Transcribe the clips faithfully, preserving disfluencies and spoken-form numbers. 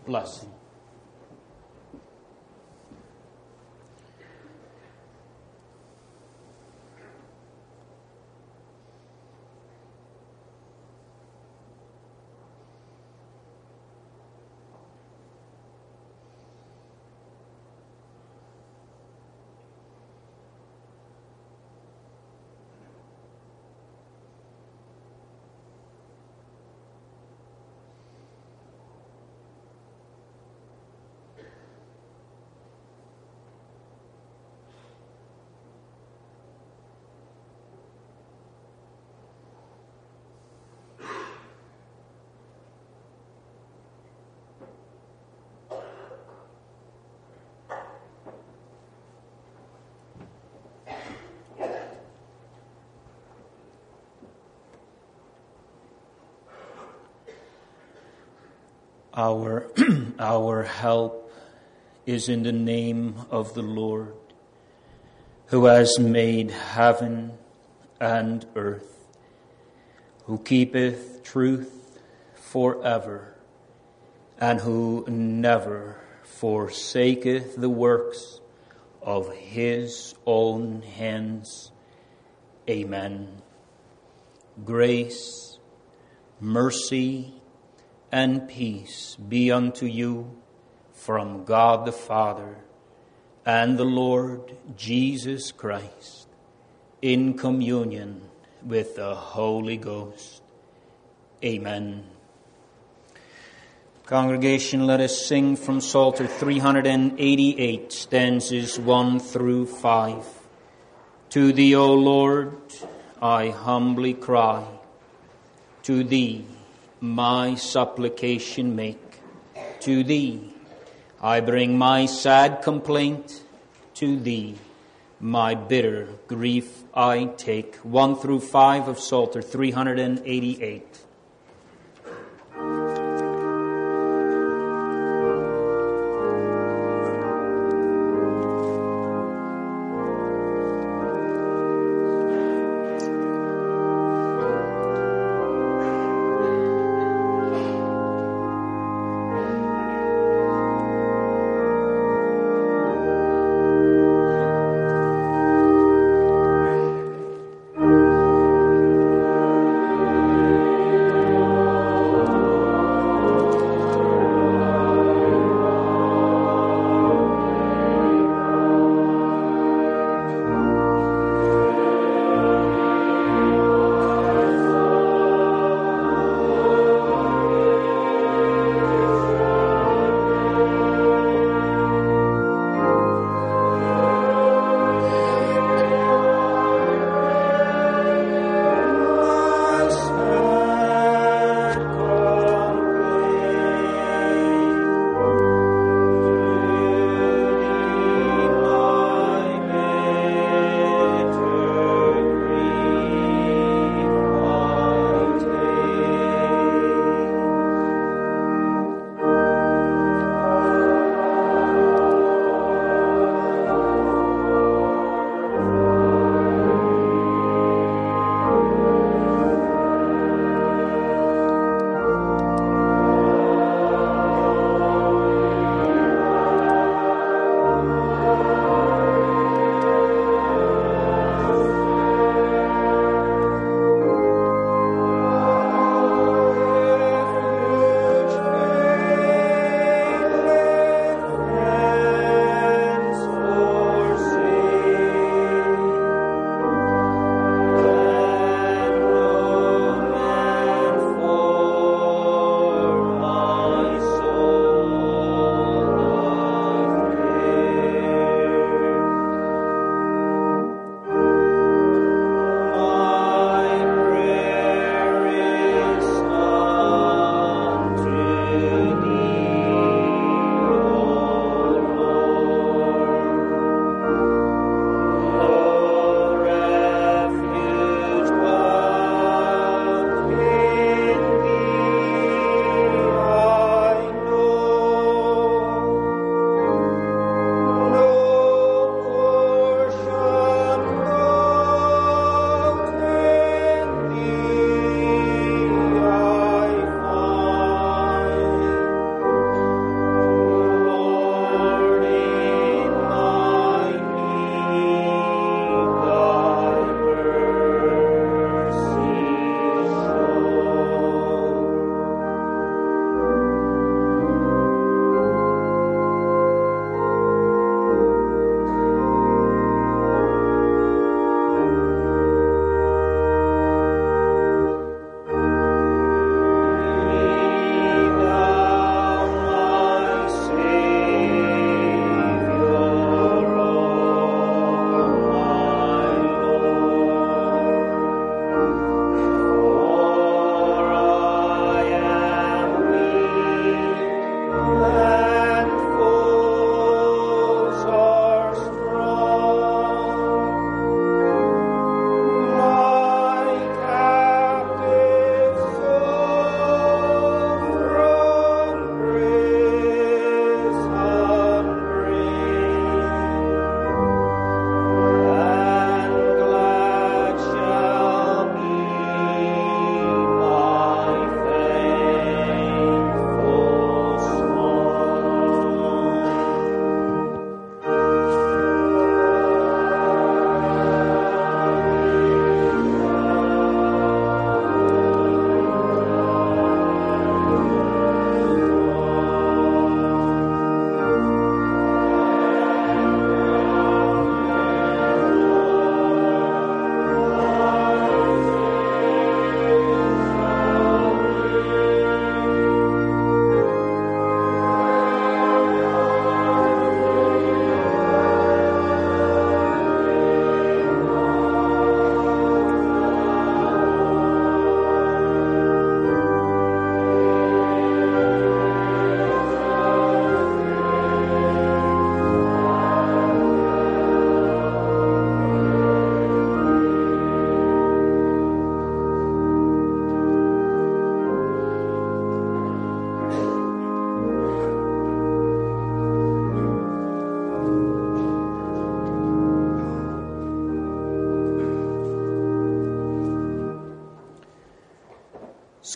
blessing. Our, our help is in the name of the Lord, who has made heaven and earth, who keepeth truth forever, and who never forsaketh the works of his own hands. Amen. Grace, mercy, and peace be unto you from God the Father and the Lord Jesus Christ, in communion with the Holy Ghost. Amen. Congregation, let us sing from Psalter three eighty-eight, stanzas one through five. To thee, O Lord, I humbly cry. To thee my supplication make. To thee I bring my sad complaint. To thee my bitter grief I take. One through five of Psalter three eighty-eight. Thank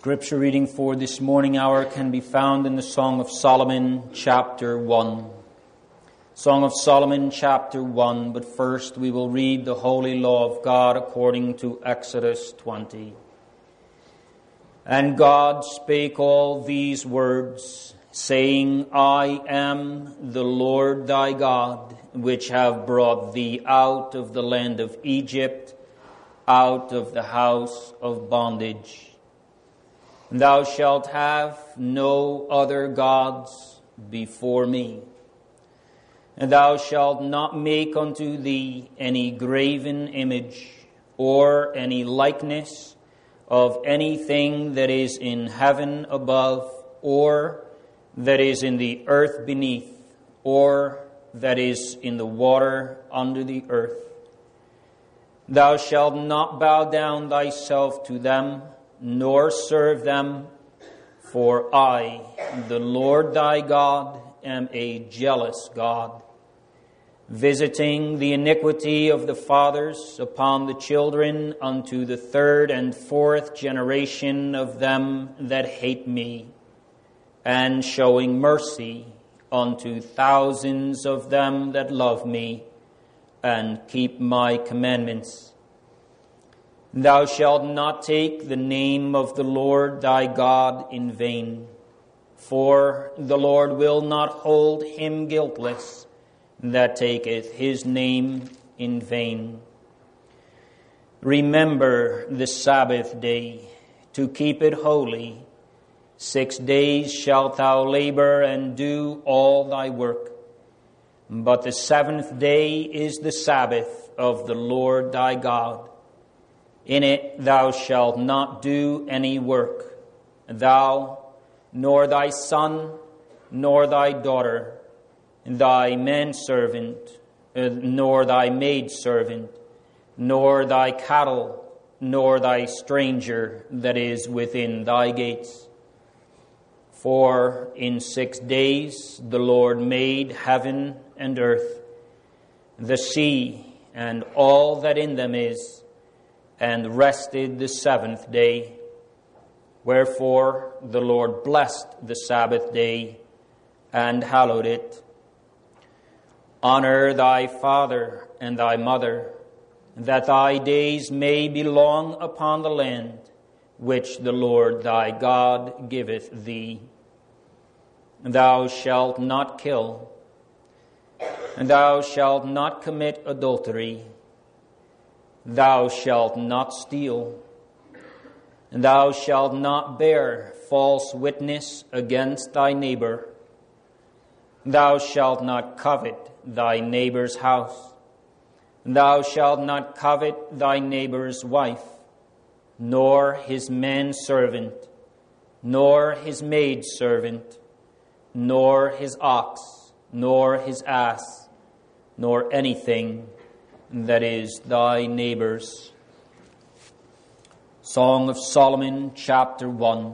Scripture reading for this morning hour can be found in the Song of Solomon, chapter one. Song of Solomon, chapter one, but first we will read the holy law of God according to Exodus twenty. And God spake all these words, saying, I am the Lord thy God, which have brought thee out of the land of Egypt, out of the house of bondage. Thou shalt have no other gods before me. And thou shalt not make unto thee any graven image, or any likeness of anything that is in heaven above, or that is in the earth beneath, or that is in the water under the earth. Thou shalt not bow down thyself to them, nor serve them, for I, the Lord thy God, am a jealous God, visiting the iniquity of the fathers upon the children unto the third and fourth generation of them that hate me, and showing mercy unto thousands of them that love me, and keep my commandments. Thou shalt not take the name of the Lord thy God in vain, for the Lord will not hold him guiltless that taketh his name in vain. Remember the Sabbath day, to keep it holy. Six days shalt thou labor and do all thy work. But the seventh day is the Sabbath of the Lord thy God. In it thou shalt not do any work, thou, nor thy son, nor thy daughter, thy manservant, uh, nor thy maidservant, nor thy cattle, nor thy stranger that is within thy gates. For in six days the Lord made heaven and earth, the sea, and all that in them is, and rested the seventh day. Wherefore the Lord blessed the Sabbath day and hallowed it. Honor thy father and thy mother, that thy days may be long upon the land which the Lord thy God giveth thee. Thou shalt not kill, and thou shalt not commit adultery. Thou shalt not steal, and thou shalt not bear false witness against thy neighbor. Thou shalt not covet thy neighbor's house. Thou shalt not covet thy neighbor's wife, nor his manservant, nor his maidservant, nor his ox, nor his ass, nor anything that is thy neighbor's. Song of Solomon, chapter one.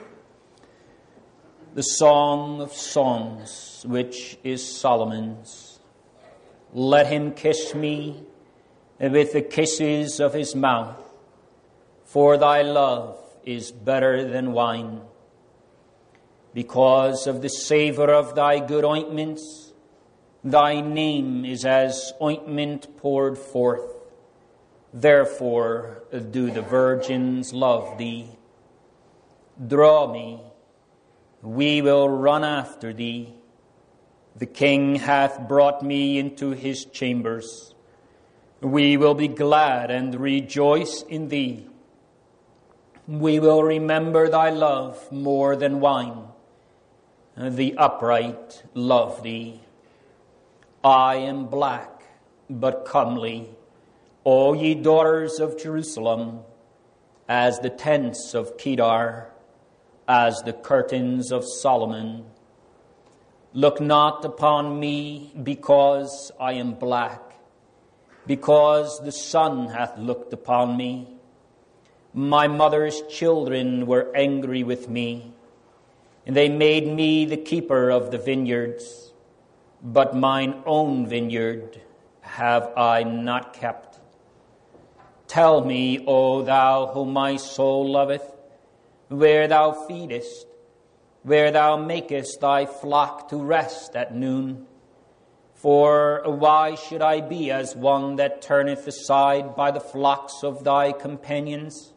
The Song of Songs, which is Solomon's. Let him kiss me with the kisses of his mouth, for thy love is better than wine. Because of the savor of thy good ointments, thy name is as ointment poured forth. Therefore do the virgins love thee. Draw me, we will run after thee. The king hath brought me into his chambers. We will be glad and rejoice in thee. We will remember thy love more than wine. The upright love thee. I am black, but comely, O ye daughters of Jerusalem, as the tents of Kedar, as the curtains of Solomon. Look not upon me because I am black, because the sun hath looked upon me. My mother's children were angry with me, and they made me the keeper of the vineyards. But mine own vineyard have I not kept. Tell me, O thou whom my soul loveth, where thou feedest, where thou makest thy flock to rest at noon. For why should I be as one that turneth aside by the flocks of thy companions?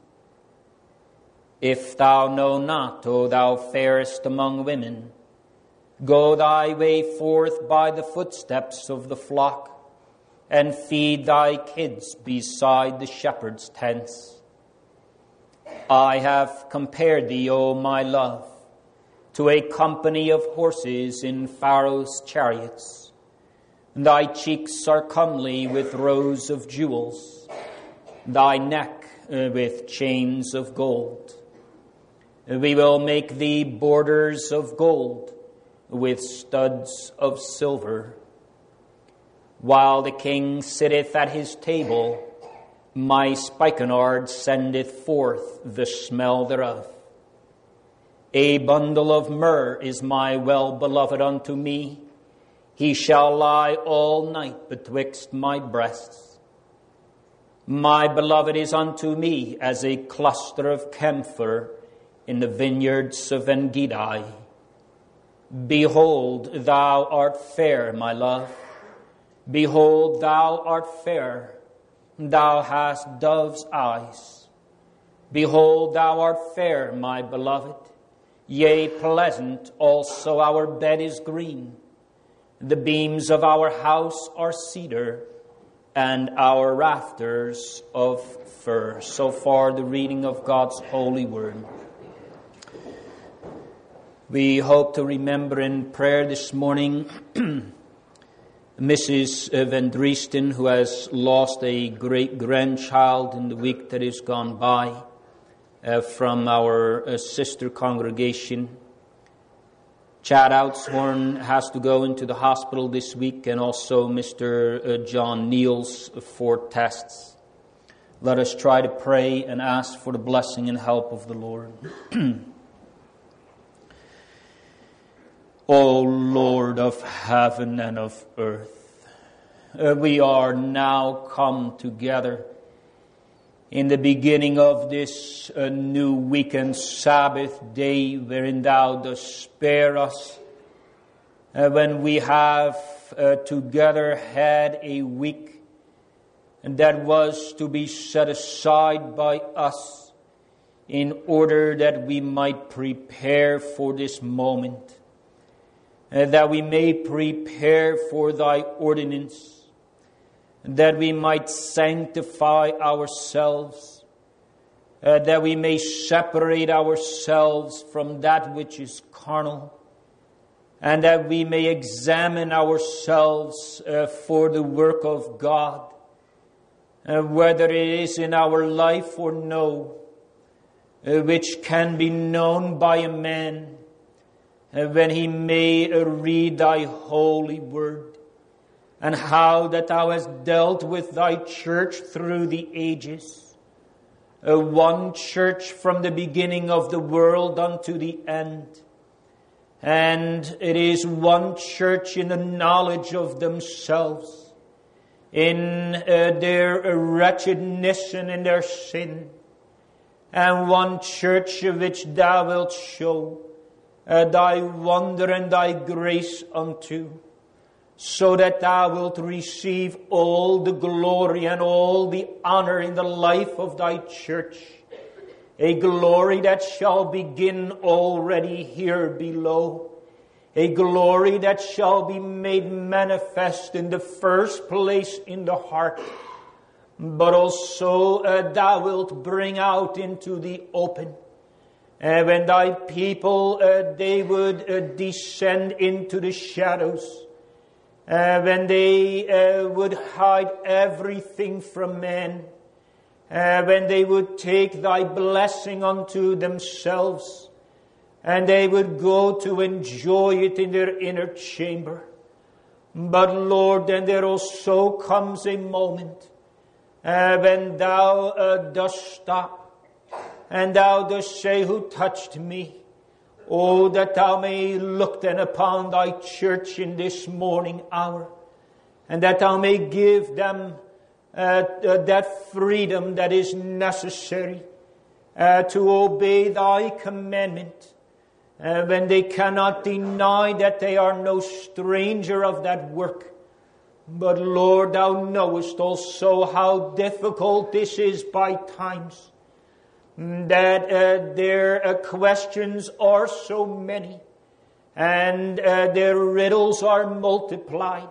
If thou know not, O thou fairest among women, go thy way forth by the footsteps of the flock, and feed thy kids beside the shepherd's tents. I have compared thee, O my love, to a company of horses in Pharaoh's chariots. Thy cheeks are comely with rows of jewels, thy neck uh, with chains of gold. We will make thee borders of gold with studs of silver. While the king sitteth at his table, my spikenard sendeth forth the smell thereof. A bundle of myrrh is my well-beloved unto me. He shall lie all night betwixt my breasts. My beloved is unto me as a cluster of camphor in the vineyards of En-gedi. Behold, thou art fair, my love. Behold, thou art fair. Thou hast dove's eyes. Behold, thou art fair, my beloved. Yea, pleasant also our bed is green. The beams of our house are cedar, and our rafters of fir. So far the reading of God's holy word. We hope to remember in prayer this morning Missus Van Driesten, who has lost a great-grandchild in the week that is gone by uh, from our uh, sister congregation. Chad Outshorn has to go into the hospital this week, and also Mister Uh, John Niels for tests. Let us try to pray and ask for the blessing and help of the Lord. O Lord of heaven and of earth, uh, we are now come together in the beginning of this uh, new weekend Sabbath day, wherein thou dost spare us, uh, when we have uh, together had a week that was to be set aside by us in order that we might prepare for this moment. Uh, that we may prepare for thy ordinance, that we might sanctify ourselves, uh, that we may separate ourselves from that which is carnal, and that we may examine ourselves uh, for the work of God, uh, whether it is in our life or no, uh, which can be known by a man, Uh, when he may uh, read thy holy word, and how that thou hast dealt with thy church through the ages, uh, one church from the beginning of the world unto the end, and it is one church in the knowledge of themselves, in uh, their wretchedness and in their sin, and one church of which thou wilt show Uh, thy wonder and thy grace unto, so that thou wilt receive all the glory and all the honor in the life of thy church, a glory that shall begin already here below, a glory that shall be made manifest in the first place in the heart, but also uh, thou wilt bring out into the open. And when thy people, uh, they would uh, descend into the shadows, uh, when they uh, would hide everything from man, uh, when they would take thy blessing unto themselves, and they would go to enjoy it in their inner chamber. But Lord, then there also comes a moment uh, when thou uh, dost stop, and thou dost say, who touched me? Oh, that thou may look then upon thy church in this morning hour, and that thou may give them uh, uh, that freedom that is necessary, uh, to obey thy commandment, uh, when they cannot deny that they are no stranger of that work. But Lord, thou knowest also how difficult this is by times, that uh, their uh, questions are so many, and uh, their riddles are multiplied,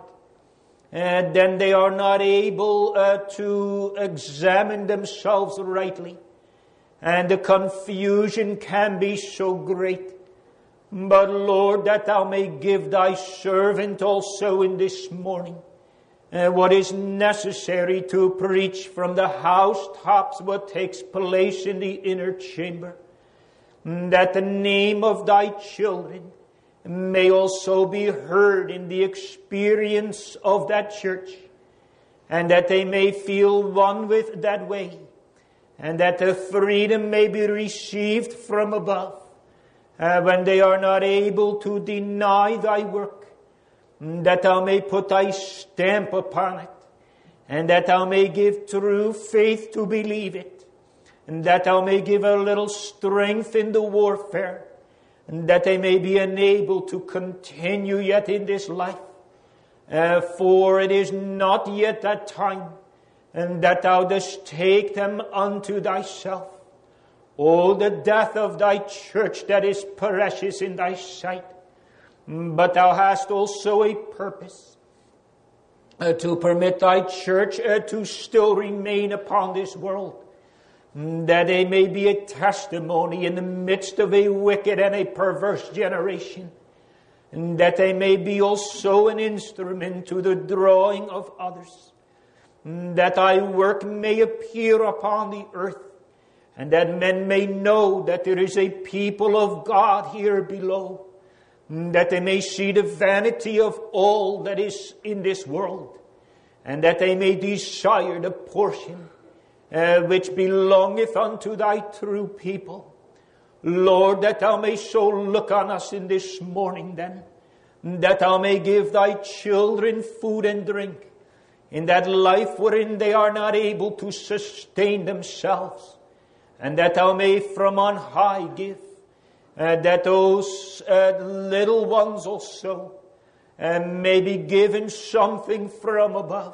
and then they are not able uh, to examine themselves rightly, and the confusion can be so great. But Lord, that thou may give thy servant also in this morning Uh, what is necessary to preach from the housetops what takes place in the inner chamber, that the name of thy children may also be heard in the experience of that church, and that they may feel one with that way, and that the freedom may be received from above, uh, when they are not able to deny thy work, that thou may put thy stamp upon it, and that thou may give true faith to believe it, and that thou may give a little strength in the warfare, and that they may be enabled to continue yet in this life. Uh, for it is not yet that time, and that thou dost take them unto thyself. O the death of thy church that is precious in thy sight. But thou hast also a purpose uh, to permit thy church uh, to still remain upon this world, that they may be a testimony in the midst of a wicked and a perverse generation, and that they may be also an instrument to the drawing of others, that thy work may appear upon the earth, and that men may know that there is a people of God here below, that they may see the vanity of all that is in this world, and that they may desire the portion uh, which belongeth unto thy true people. Lord, that thou may so look on us in this morning then, that thou may give thy children food and drink in that life wherein they are not able to sustain themselves, and that thou may from on high give, Uh, that those uh, little ones also uh, may be given something from above.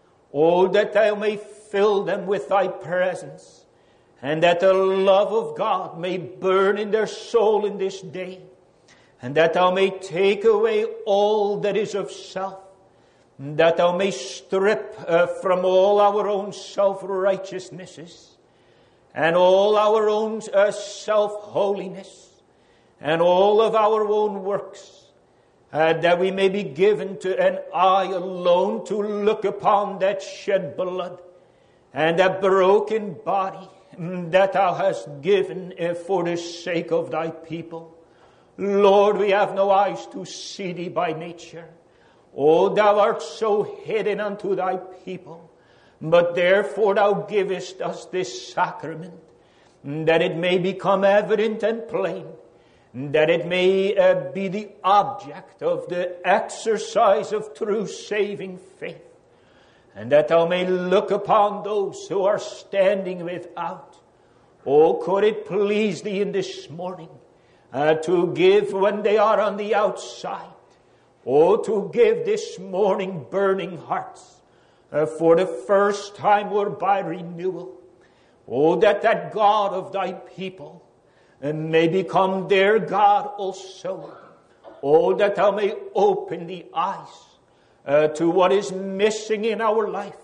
Oh, that thou may fill them with thy presence, and that the love of God may burn in their soul in this day, and that thou may take away all that is of self, that thou may strip uh, from all our own self-righteousnesses, and all our own uh, self-holiness, and all of our own works, uh, that we may be given to an eye alone to look upon that shed blood and that broken body that thou hast given uh, for the sake of thy people. Lord, we have no eyes to see thee by nature. Oh, thou art so hidden unto thy people, but therefore thou givest us this sacrament, that it may become evident and plain, that it may uh, be the object of the exercise of true saving faith, and that thou may look upon those who are standing without. Oh, could it please thee in this morning uh, to give when they are on the outside. Oh, to give this morning burning hearts uh, for the first time or by renewal. Oh, that that God of thy people and may become their God also. Oh, that thou may open the eyes uh, to what is missing in our life,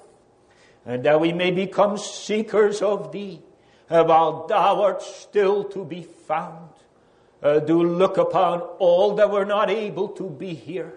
and that we may become seekers of thee uh, while thou art still to be found. Uh, do look upon all that were not able to be here.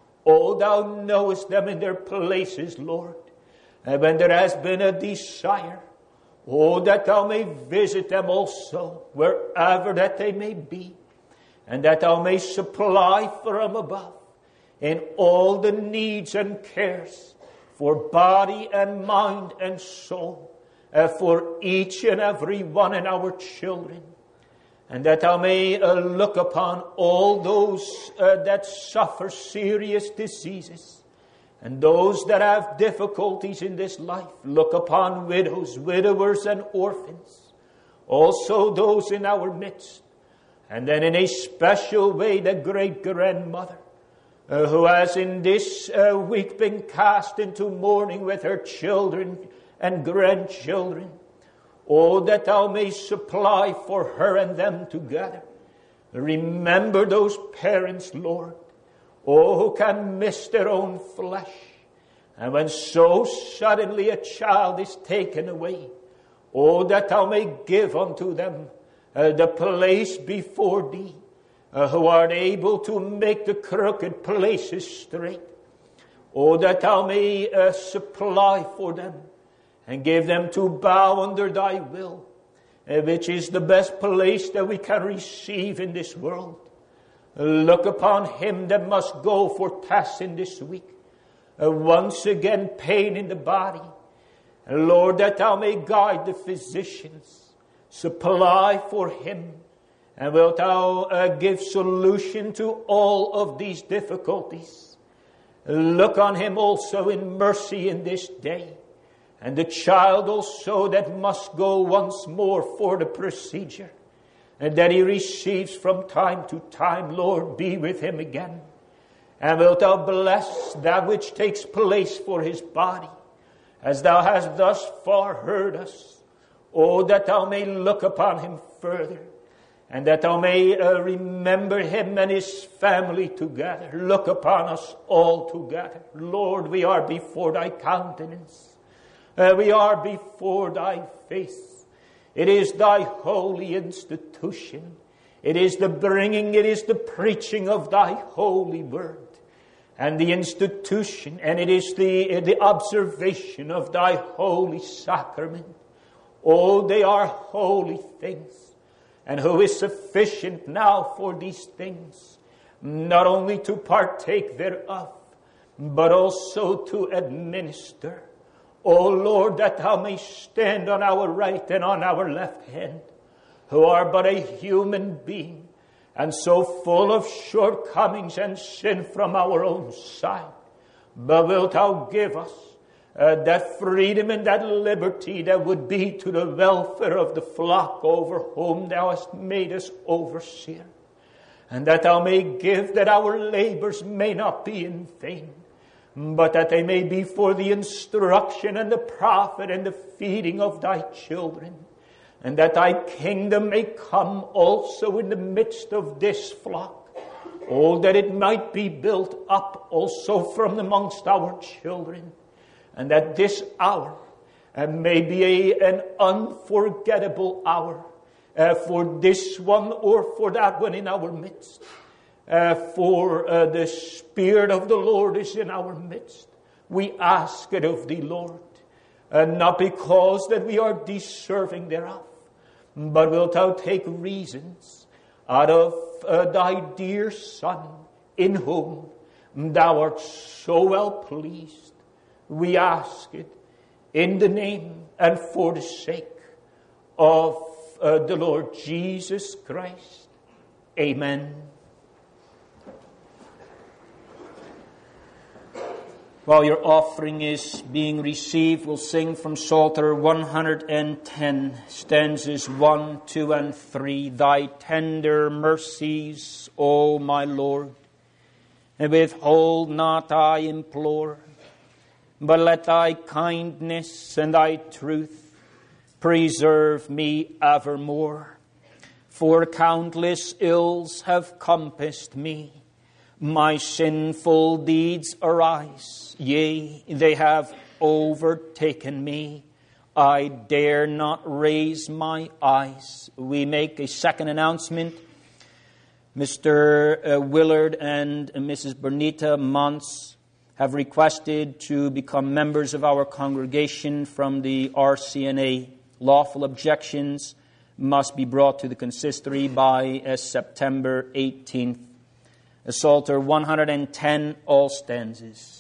Oh, thou knowest them in their places, Lord. And when there has been a desire, oh, that thou may visit them also, wherever that they may be, and that thou may supply from above in all the needs and cares for body and mind and soul, uh, for each and every one in our children. And that thou may uh, look upon all those uh, that suffer serious diseases, and those that have difficulties in this life. Look upon widows, widowers, and orphans. also those in our midst, and then in a special way the great-grandmother, uh, who has in this uh, week been cast into mourning with her children and grandchildren. Oh, that thou may supply for her and them together. Remember those parents, Lord, oh, who can miss their own flesh. And when so suddenly a child is taken away, oh, that thou may give unto them uh, the place before thee, uh, who art able to make the crooked places straight. Oh, that thou may uh, supply for them and give them to bow under thy will, uh, which is the best place that we can receive in this world. Uh, look upon him that must go for tests in this week. Uh, once again, pain in the body. And Lord, that thou may guide the physicians, supply for him, and wilt thou uh, give solution to all of these difficulties. Look on him also in mercy in this day, and the child also that must go once more for the procedure, and that he receives from time to time. Lord, be with him again. And wilt thou bless that which takes place for his body, as thou hast thus far heard us. Oh, that thou may look upon him further, and that thou may uh, remember him and his family together. Look upon us all together. Lord, we are before thy countenance. Uh, we are before thy face. It is thy holy institution. It is the bringing, it is the preaching of thy holy word. And the institution, and it is the, the observation of thy holy sacrament. Oh, they are holy things. And who is sufficient now for these things? Not only to partake thereof, but also to administer. O Lord, that thou may stand on our right and on our left hand, who are but a human being, and so full of shortcomings and sin from our own side. But wilt thou give us uh, that freedom and that liberty that would be to the welfare of the flock over whom thou hast made us overseer. And that thou may give that our labors may not be in vain, but that they may be for the instruction and the profit and the feeding of thy children. And that thy kingdom may come also in the midst of this flock. Oh, that it might be built up also from amongst our children. And that this hour uh, may be a, an unforgettable hour uh, for this one or for that one in our midst. Uh, for uh, the Spirit of the Lord is in our midst. We ask it of thee, Lord. Uh, not because that we are deserving thereof, but wilt thou take reasons out of uh, thy dear Son, in whom thou art so well pleased. We ask it in the name and for the sake of uh, the Lord Jesus Christ. Amen. While your offering is being received, we'll sing from Psalter one hundred ten, stanzas one, two, and three. Thy tender mercies, O my Lord, and withhold not, I implore, but let thy kindness and thy truth preserve me evermore. For countless ills have compassed me, my sinful deeds arise, yea, they have overtaken me. I dare not raise my eyes. We make a second announcement. Mister Uh, Willard and Missus Bernita Montz have requested to become members of our congregation from the R C N A. Lawful objections must be brought to the consistory by uh, September eighteenth. Psalter one hundred ten, all stanzas.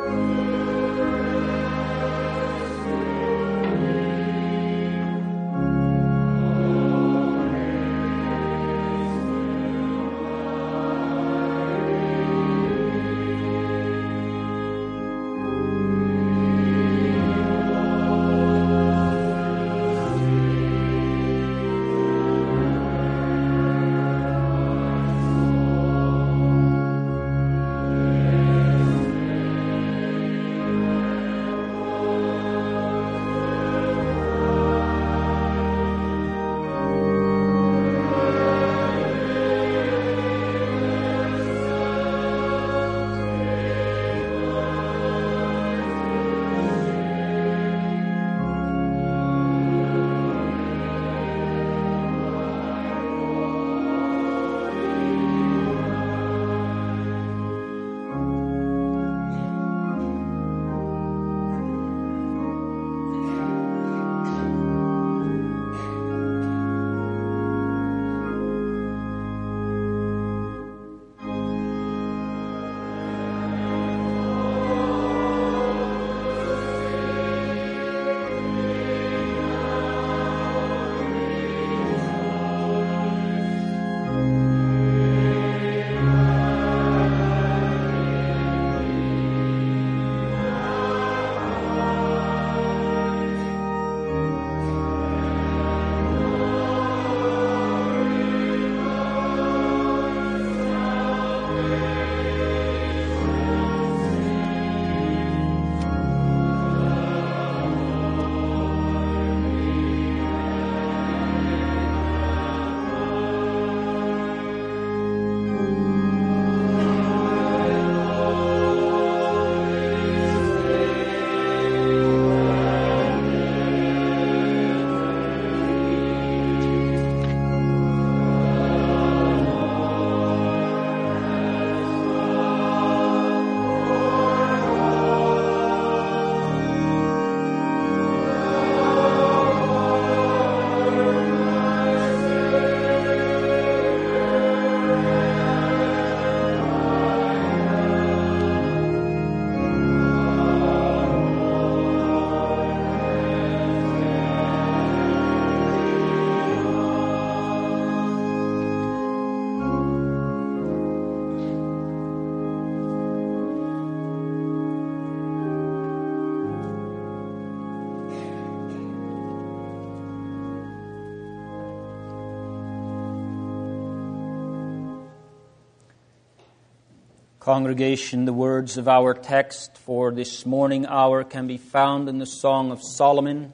Congregation, the words of our text for this morning hour can be found in the Song of Solomon,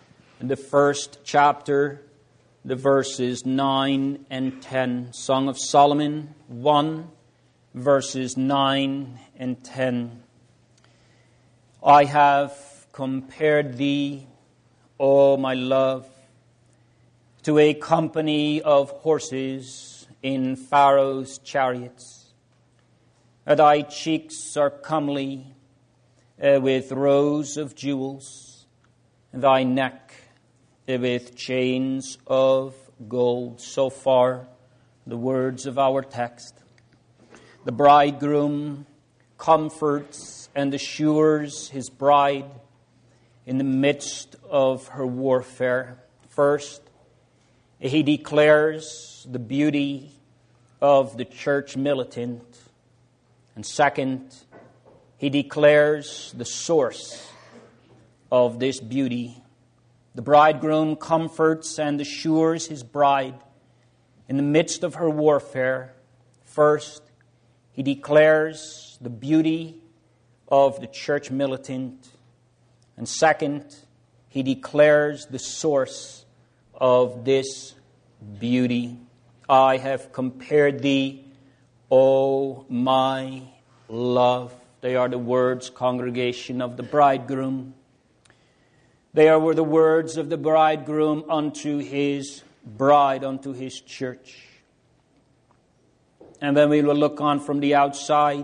in the first chapter, the verses nine and ten. Song of Solomon one, verses nine and ten. I have compared thee, O my love, to a company of horses in Pharaoh's chariots. Thy cheeks are comely uh, with rows of jewels, and thy neck uh, with chains of gold. So far, the words of our text. The bridegroom comforts and assures his bride in the midst of her warfare. First, he declares the beauty of the church militant. And second, he declares the source of this beauty. The bridegroom comforts and assures his bride in the midst of her warfare. First, he declares the beauty of the church militant. And second, he declares the source of this beauty. I have compared thee, O my love. They are the words, congregation, of the bridegroom. They are the words of the bridegroom unto his bride, unto his church. And when we will look on from the outside,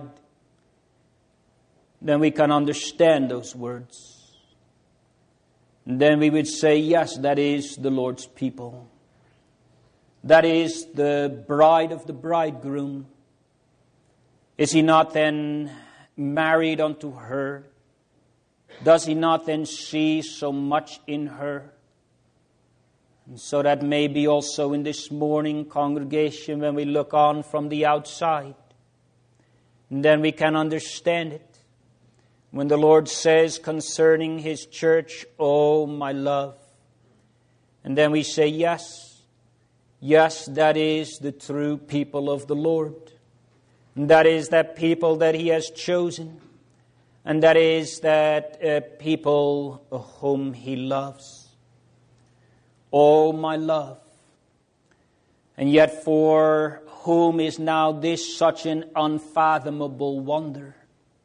then we can understand those words. And then we would say, yes, that is the Lord's people. That is the bride of the bridegroom. Is he not then married unto her, does he not then see so much in her? And so that maybe also in this morning, congregation, when we look on from the outside, and then we can understand it. When the Lord says concerning His church, "Oh, my love," and then we say, yes, yes, that is the true people of the Lord. And that is that people that He has chosen. And that is that uh, people whom He loves. Oh, my love. And yet for whom is now this such an unfathomable wonder?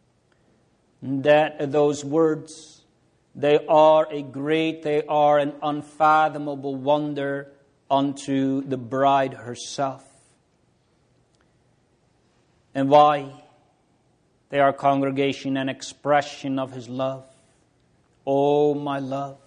That those words, they are a great, they are an unfathomable wonder unto the bride herself. And why? They are, congregation, an expression of His love. Oh, my love.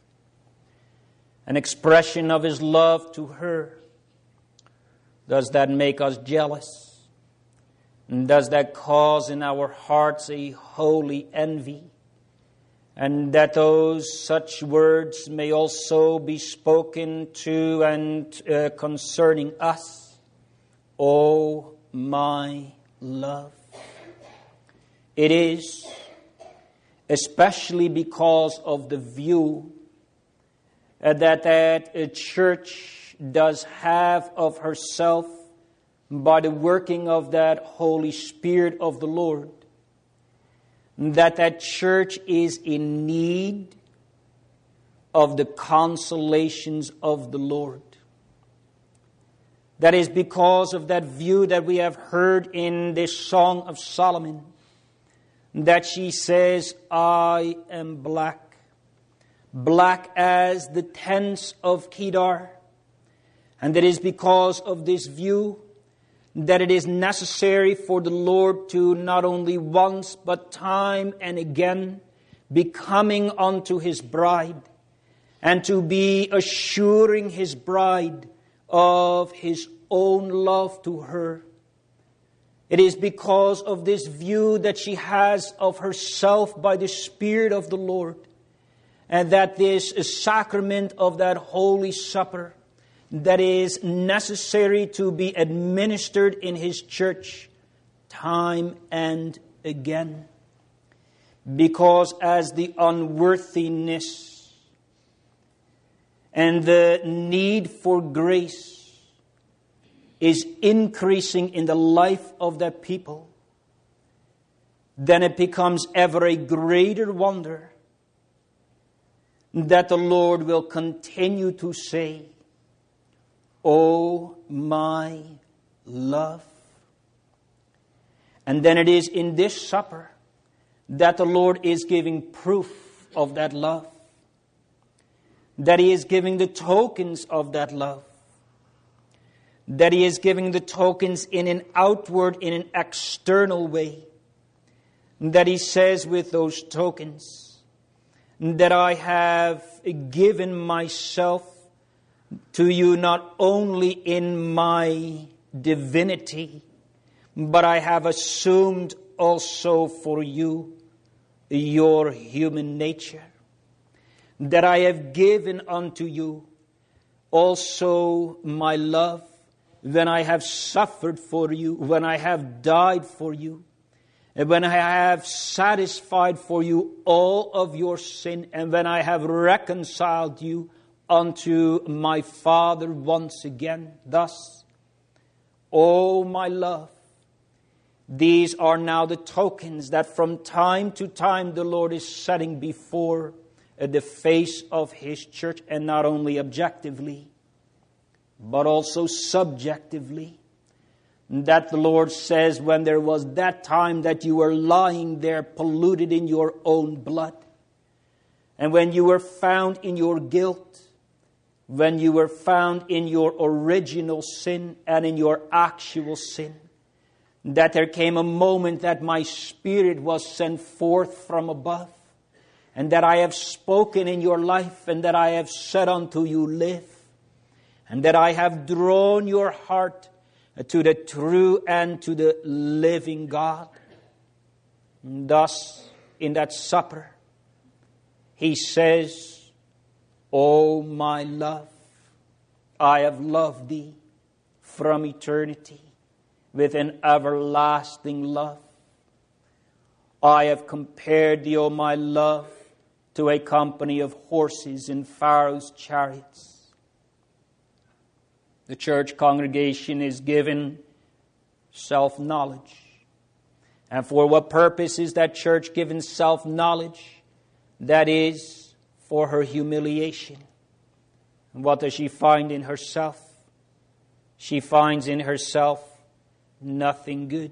An expression of His love to her. Does that make us jealous? And does that cause in our hearts a holy envy? And that those such words may also be spoken to and uh, concerning us. Oh, my love. It is, especially because of the view uh, that that uh, church does have of herself by the working of that Holy Spirit of the Lord, that that church is in need of the consolations of the Lord. That is because of that view that we have heard in this Song of Solomon, that she says, "I am black, black as the tents of Kedar." And it is because of this view that it is necessary for the Lord to not only once, but time and again be coming unto His bride, and to be assuring His bride of His own love to her. It is because of this view that she has of herself by the Spirit of the Lord, and that this sacrament of that Holy Supper that is necessary to be administered in His church time and again. Because as the unworthiness and the need for grace is increasing in the life of that people, then it becomes ever a greater wonder that the Lord will continue to say, "Oh, my love." And then it is in this supper that the Lord is giving proof of that love, that He is giving the tokens of that love, that He is giving the tokens in an outward, in an external way, that He says with those tokens, that I have given myself to you not only in my divinity, but I have assumed also for you your human nature, that I have given unto you also my love, when I have suffered for you, when I have died for you, and when I have satisfied for you all of your sin, and when I have reconciled you unto my Father once again. Thus, oh, my love, these are now the tokens that from time to time the Lord is setting before the face of His church, and not only objectively, but also subjectively. That the Lord says, when there was that time that you were lying there polluted in your own blood, and when you were found in your guilt, when you were found in your original sin and in your actual sin, that there came a moment that my Spirit was sent forth from above, and that I have spoken in your life, and that I have said unto you, live, and that I have drawn your heart to the true and to the living God. Thus, in that supper, he says, O my love, I have loved thee from eternity with an everlasting love. I have compared thee, O my love, to a company of horses in Pharaoh's chariots. The church congregation is given self-knowledge. And for what purpose is that church given self-knowledge? That is for her humiliation. And what does she find in herself? She finds in herself nothing good.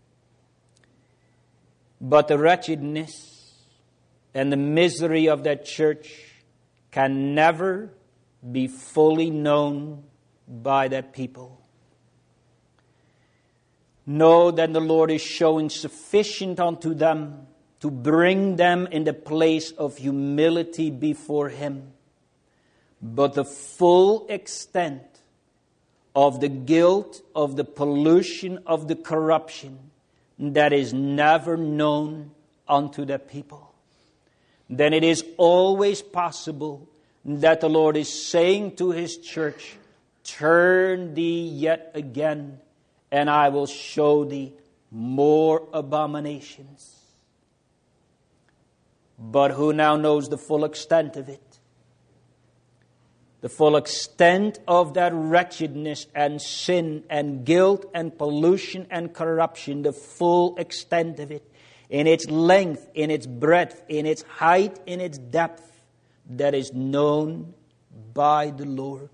But the wretchedness and the misery of that church can never be fully known by that people. Know that the Lord is showing sufficient unto them to bring them in the place of humility before Him. But the full extent of the guilt, of the pollution, of the corruption, that is never known unto the people. Then it is always possible that the Lord is saying to His church, turn thee yet again, and I will show thee more abominations. But who now knows the full extent of it? The full extent of that wretchedness and sin and guilt and pollution and corruption, the full extent of it, in its length, in its breadth, in its height, in its depth, that is known by the Lord.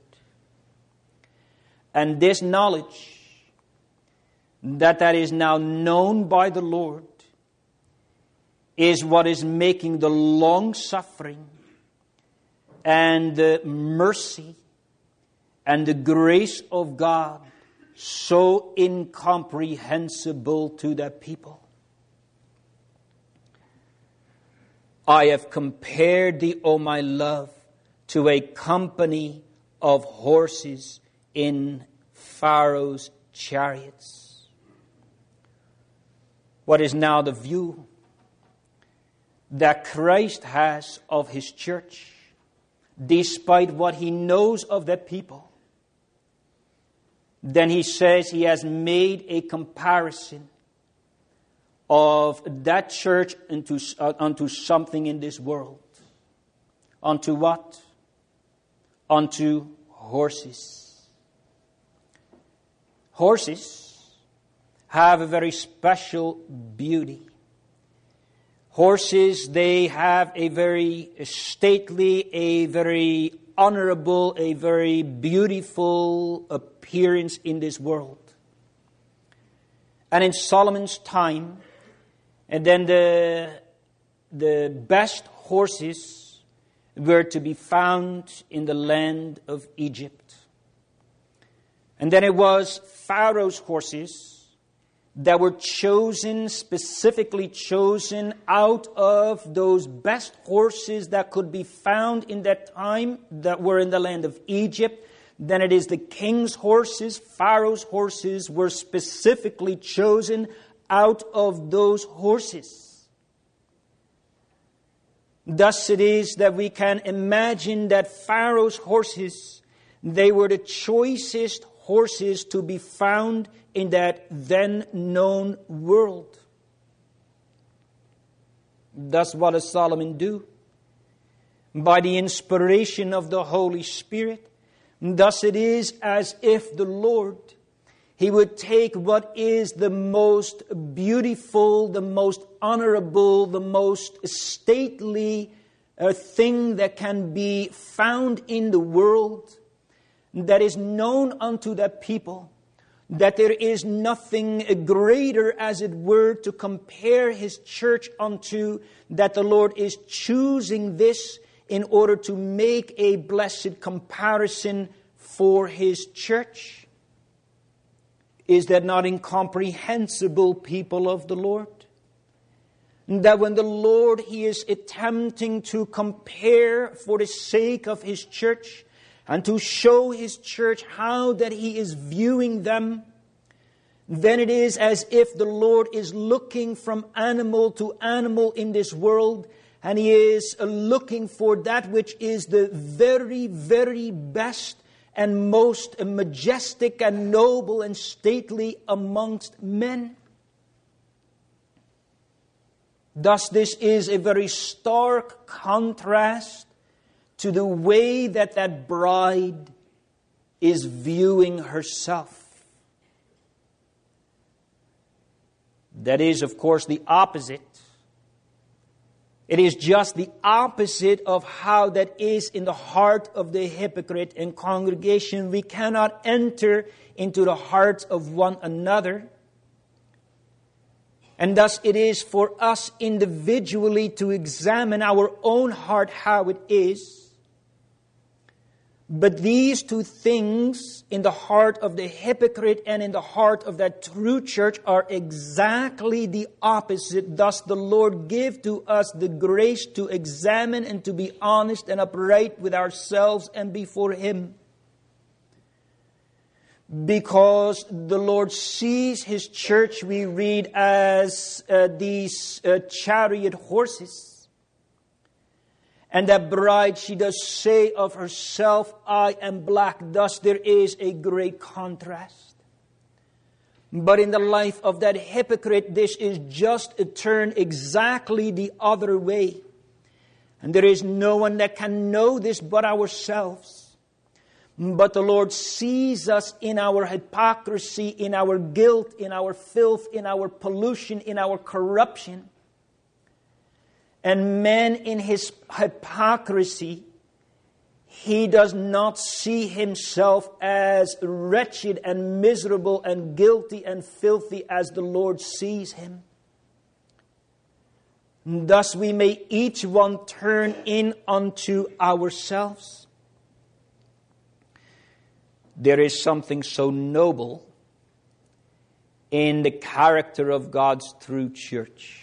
And this knowledge, that that is now known by the Lord, is what is making the long-suffering and the mercy and the grace of God so incomprehensible to that people. I have compared thee, O my love, to a company of horses in Pharaoh's chariots. What is now the view that Christ has of His church, despite what He knows of the people? Then He says He has made a comparison of that church unto, uh, unto something in this world. Unto what? Unto horses. Horses have a very special beauty. Horses, they have a very stately, a very honorable, a very beautiful appearance in this world. And in Solomon's time, and then the, the best horses were to be found in the land of Egypt. And then it was Pharaoh's horses that were chosen, specifically chosen out of those best horses that could be found in that time that were in the land of Egypt. Then it is the king's horses, Pharaoh's horses, were specifically chosen out of those horses. Thus it is that we can imagine that Pharaoh's horses, they were the choicest horses to be found in that then known world. Thus what does Solomon do? By the inspiration of the Holy Spirit, thus it is as if the Lord, He would take what is the most beautiful, the most honorable, the most stately uh, thing that can be found in the world, that is known unto that people, that there is nothing greater, as it were, to compare His church unto, that the Lord is choosing this in order to make a blessed comparison for His church. Is that not incomprehensible, people of the Lord? That when the Lord, He is attempting to compare for the sake of His church, and to show His church how that He is viewing them, then it is as if the Lord is looking from animal to animal in this world, and He is looking for that which is the very, very best and most majestic and noble and stately amongst men. Thus, this is a very stark contrast to the way that that bride is viewing herself. That is, of course, the opposite. It is just the opposite of how that is in the heart of the hypocrite and congregation. We cannot enter into the hearts of one another. And thus it is for us individually to examine our own heart how it is. But these two things in the heart of the hypocrite and in the heart of that true church are exactly the opposite. Thus the Lord give to us the grace to examine and to be honest and upright with ourselves and before Him. Because the Lord sees His church, we read, as uh, these uh, chariot horses. And that bride, she does say of herself, I am black. Thus there is a great contrast. But in the life of that hypocrite, this is just a turn exactly the other way. And there is no one that can know this but ourselves. But the Lord sees us in our hypocrisy, in our guilt, in our filth, in our pollution, in our corruption. And man in his hypocrisy, he does not see himself as wretched and miserable and guilty and filthy as the Lord sees him. Thus we may each one turn in unto ourselves. There is something so noble in the character of God's true church.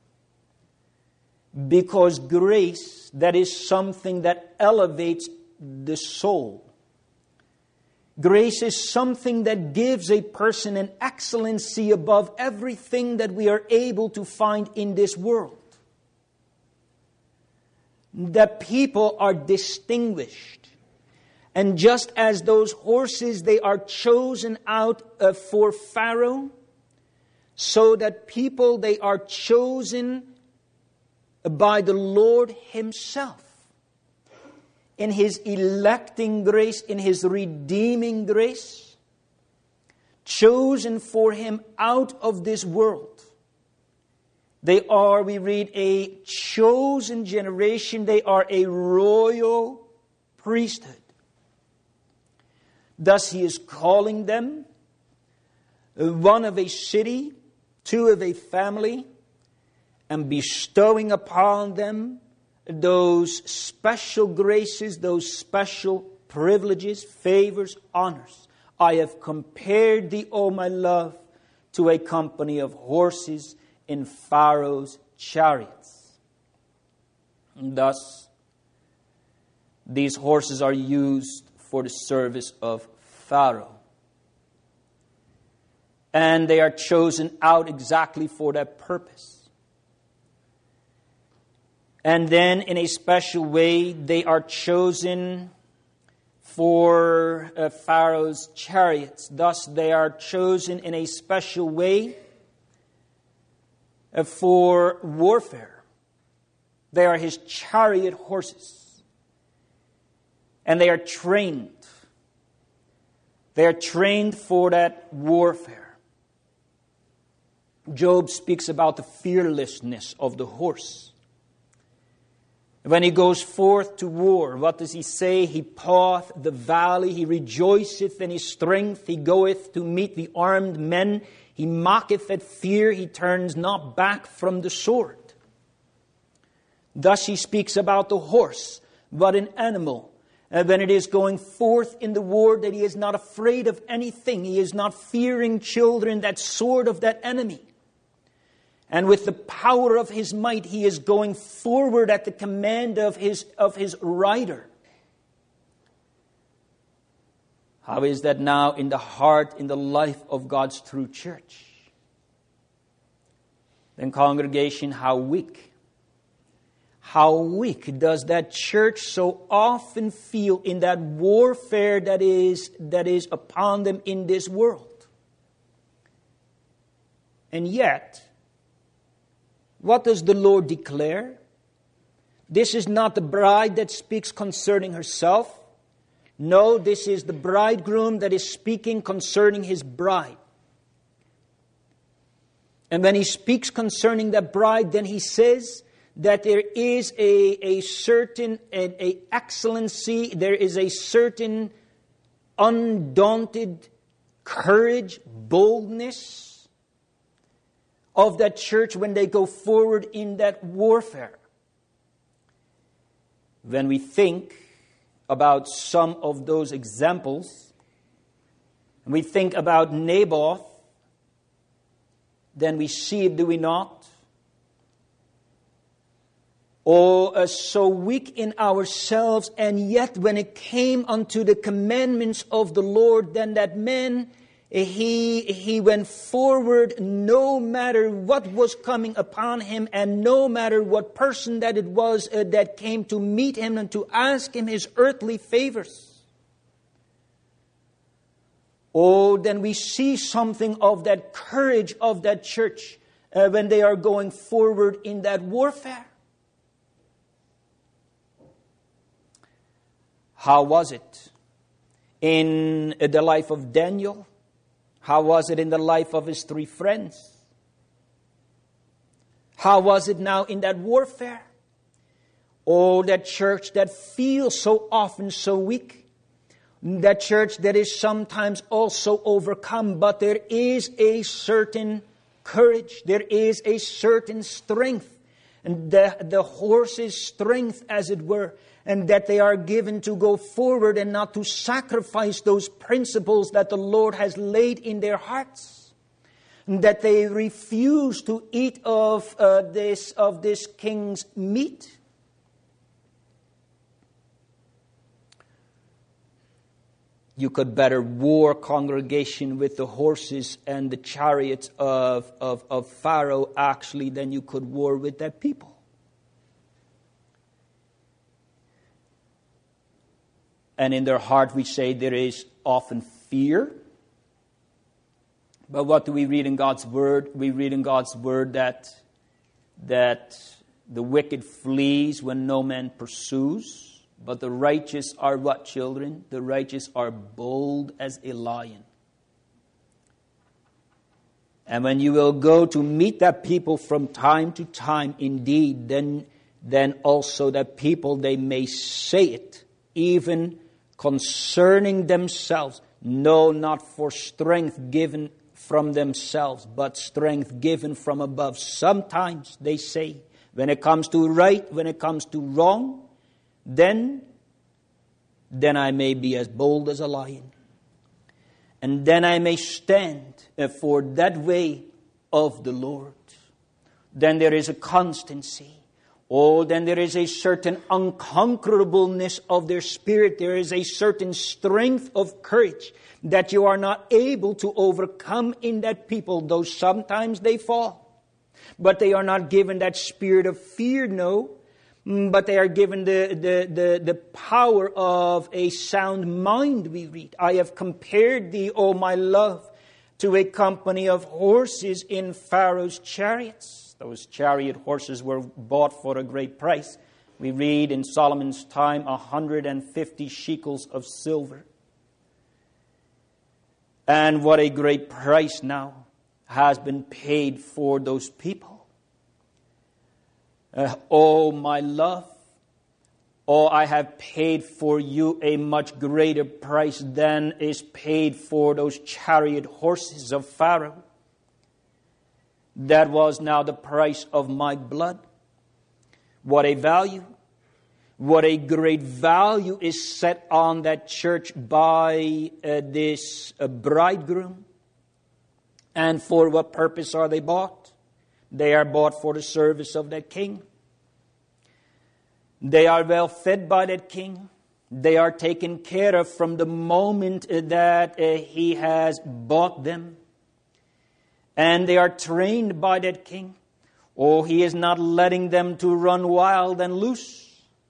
Because grace, that is something that elevates the soul. Grace is something that gives a person an excellency above everything that we are able to find in this world. That people are distinguished. And just as those horses, they are chosen out uh, for Pharaoh, so that people, they are chosen by the Lord Himself. In His electing grace, in His redeeming grace, chosen for Him out of this world. They are, we read, a chosen generation. They are a royal priesthood. Thus He is calling them, one of a city, two of a family, and bestowing upon them those special graces, those special privileges, favors, honors. I have compared thee, O my love, to a company of horses in Pharaoh's chariots. And thus, these horses are used for the service of Pharaoh. And they are chosen out exactly for that purpose. And then in a special way, they are chosen for uh, Pharaoh's chariots. Thus, they are chosen in a special way uh, for warfare. They are his chariot horses. And they are trained. They are trained for that warfare. Job speaks about the fearlessness of the horse. When he goes forth to war, what does he say? He paweth the valley, he rejoiceth in his strength, he goeth to meet the armed men, he mocketh at fear, he turns not back from the sword. Thus he speaks about the horse, but an animal. And when it is going forth in the war, that he is not afraid of anything, he is not fearing children, that sword of that enemy. And with the power of his might, he is going forward at the command of his, of his rider. How is that now in the heart, in the life of God's true church? Then congregation, how weak. How weak does that church so often feel in that warfare that is, that is upon them in this world. And yet, what does the Lord declare? This is not the bride that speaks concerning herself. No, this is the bridegroom that is speaking concerning his bride. And when he speaks concerning that bride, then he says that there is a, a certain a, a excellency, there is a certain undaunted courage, boldness of that church when they go forward in that warfare. When we think about some of those examples, and we think about Naboth, then we see it, do we not? Oh, uh, so weak in ourselves, and yet when it came unto the commandments of the Lord, then that man, he, he went forward no matter what was coming upon him, and no matter what person that it was uh, that came to meet him and to ask him his earthly favors. Oh, then we see something of that courage of that church uh, when they are going forward in that warfare. How was it in the life of Daniel? How was it in the life of his three friends? How was it now in that warfare? Oh, that church that feels so often so weak. That church that is sometimes also overcome, but there is a certain courage. There is a certain strength. And the, the horse's strength, as it were. And that they are given to go forward and not to sacrifice those principles that the Lord has laid in their hearts. And that they refuse to eat of uh, this of this king's meat. You could better war, congregation, with the horses and the chariots of, of, of Pharaoh actually than you could war with that people. And in their heart we say there is often fear. But what do we read in God's Word? We read in God's Word that, that the wicked flees when no man pursues. But the righteous are what, children? The righteous are bold as a lion. And when you will go to meet that people from time to time, indeed, then, then also that people, they may say it, even concerning themselves. No, not for strength given from themselves, but strength given from above. Sometimes they say, when it comes to right, when it comes to wrong, Then, then I may be as bold as a lion. And then I may stand for that way of the Lord. Then there is a constancy. Oh, then there is a certain unconquerableness of their spirit. There is a certain strength of courage that you are not able to overcome in that people, though sometimes they fall. But they are not given that spirit of fear, no. But they are given the, the, the, the power of a sound mind, we read. I have compared thee, O my love, to a company of horses in Pharaoh's chariots. Those chariot horses were bought for a great price. We read in Solomon's time, one hundred fifty shekels of silver. And what a great price now has been paid for those people. Uh, oh, my love, oh, I have paid for you a much greater price than is paid for those chariot horses of Pharaoh. That was now the price of my blood. What a value. What a great value is set on that church by uh, this uh, bridegroom. And for what purpose are they bought? They are bought for the service of that king. They are well fed by that king. They are taken care of from the moment that uh, he has bought them. And they are trained by that king. Oh, he is not letting them to run wild and loose.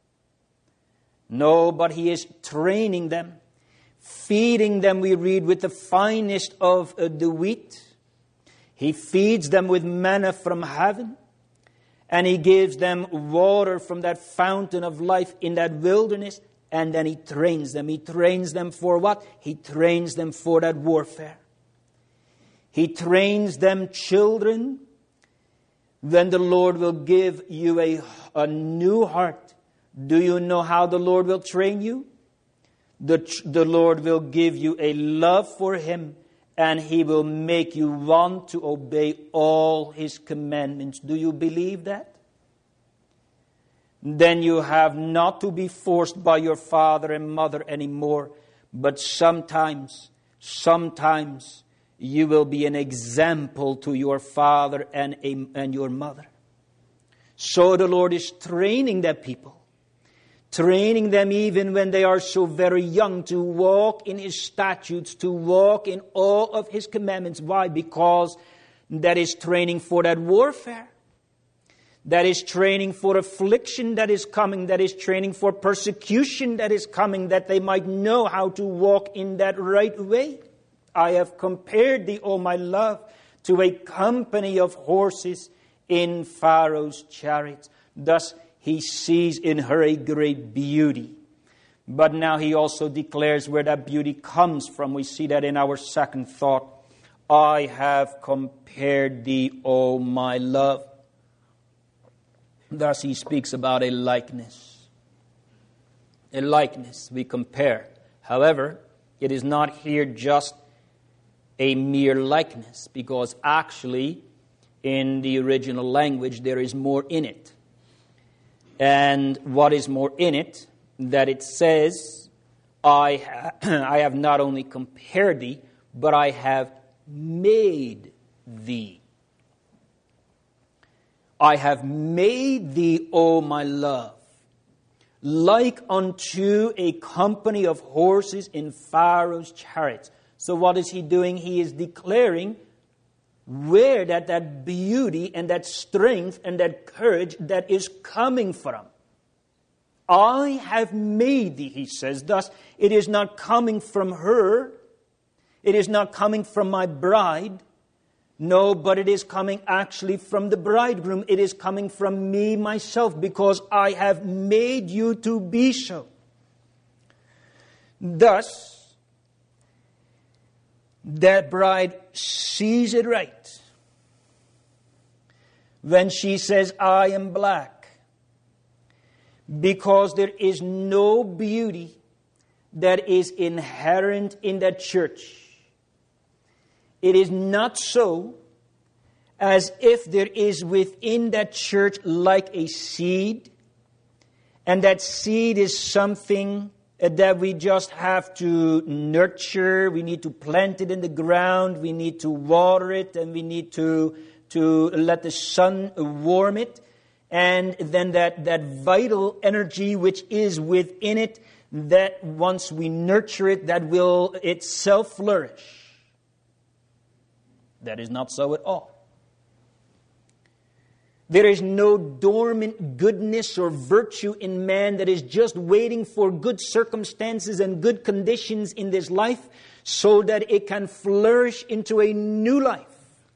No, but he is training them. Feeding them, we read, with the finest of uh, the wheat. He feeds them with manna from heaven. And he gives them water from that fountain of life in that wilderness. And then he trains them. He trains them for what? He trains them for that warfare. He trains them, children. Then the Lord will give you a, a new heart. Do you know how the Lord will train you? The, the Lord will give you a love for Him, and He will make you want to obey all His commandments. Do you believe that? Then you have not to be forced by your father and mother anymore, but sometimes, sometimes you will be an example to your father and, a, and your mother. So the Lord is training that people. Training them even when they are so very young to walk in His statutes, to walk in all of His commandments. Why? Because that is training for that warfare. That is training for affliction that is coming. That is training for persecution that is coming, that they might know how to walk in that right way. I have compared thee, O my love, to a company of horses in Pharaoh's chariots. Thus he sees in her a great beauty. But now he also declares where that beauty comes from. We see that in our second thought. I have compared thee, O my love. Thus he speaks about a likeness. A likeness we compare. However, it is not here just a mere likeness, because actually in the original language there is more in it. And what is more in it? That it says, I, ha- I have not only compared thee, but I have made thee. I have made thee, O my love, like unto a company of horses in Pharaoh's chariots. So what is he doing? He is declaring where that, that beauty and that strength and that courage that is coming from. I have made thee, he says. Thus, it is not coming from her. It is not coming from my bride. No, but it is coming actually from the bridegroom. It is coming from me, myself, because I have made you to be so. Thus, that bride sees it right when she says, I am black. Because there is no beauty that is inherent in that church. It is not so as if there is within that church like a seed, and that seed is something that we just have to nurture. We need to plant it in the ground. We need to water it, and we need to, to let the sun warm it. And then that, that vital energy which is within it, that once we nurture it, that will itself flourish. That is not so at all. There is no dormant goodness or virtue in man that is just waiting for good circumstances and good conditions in this life so that it can flourish into a new life.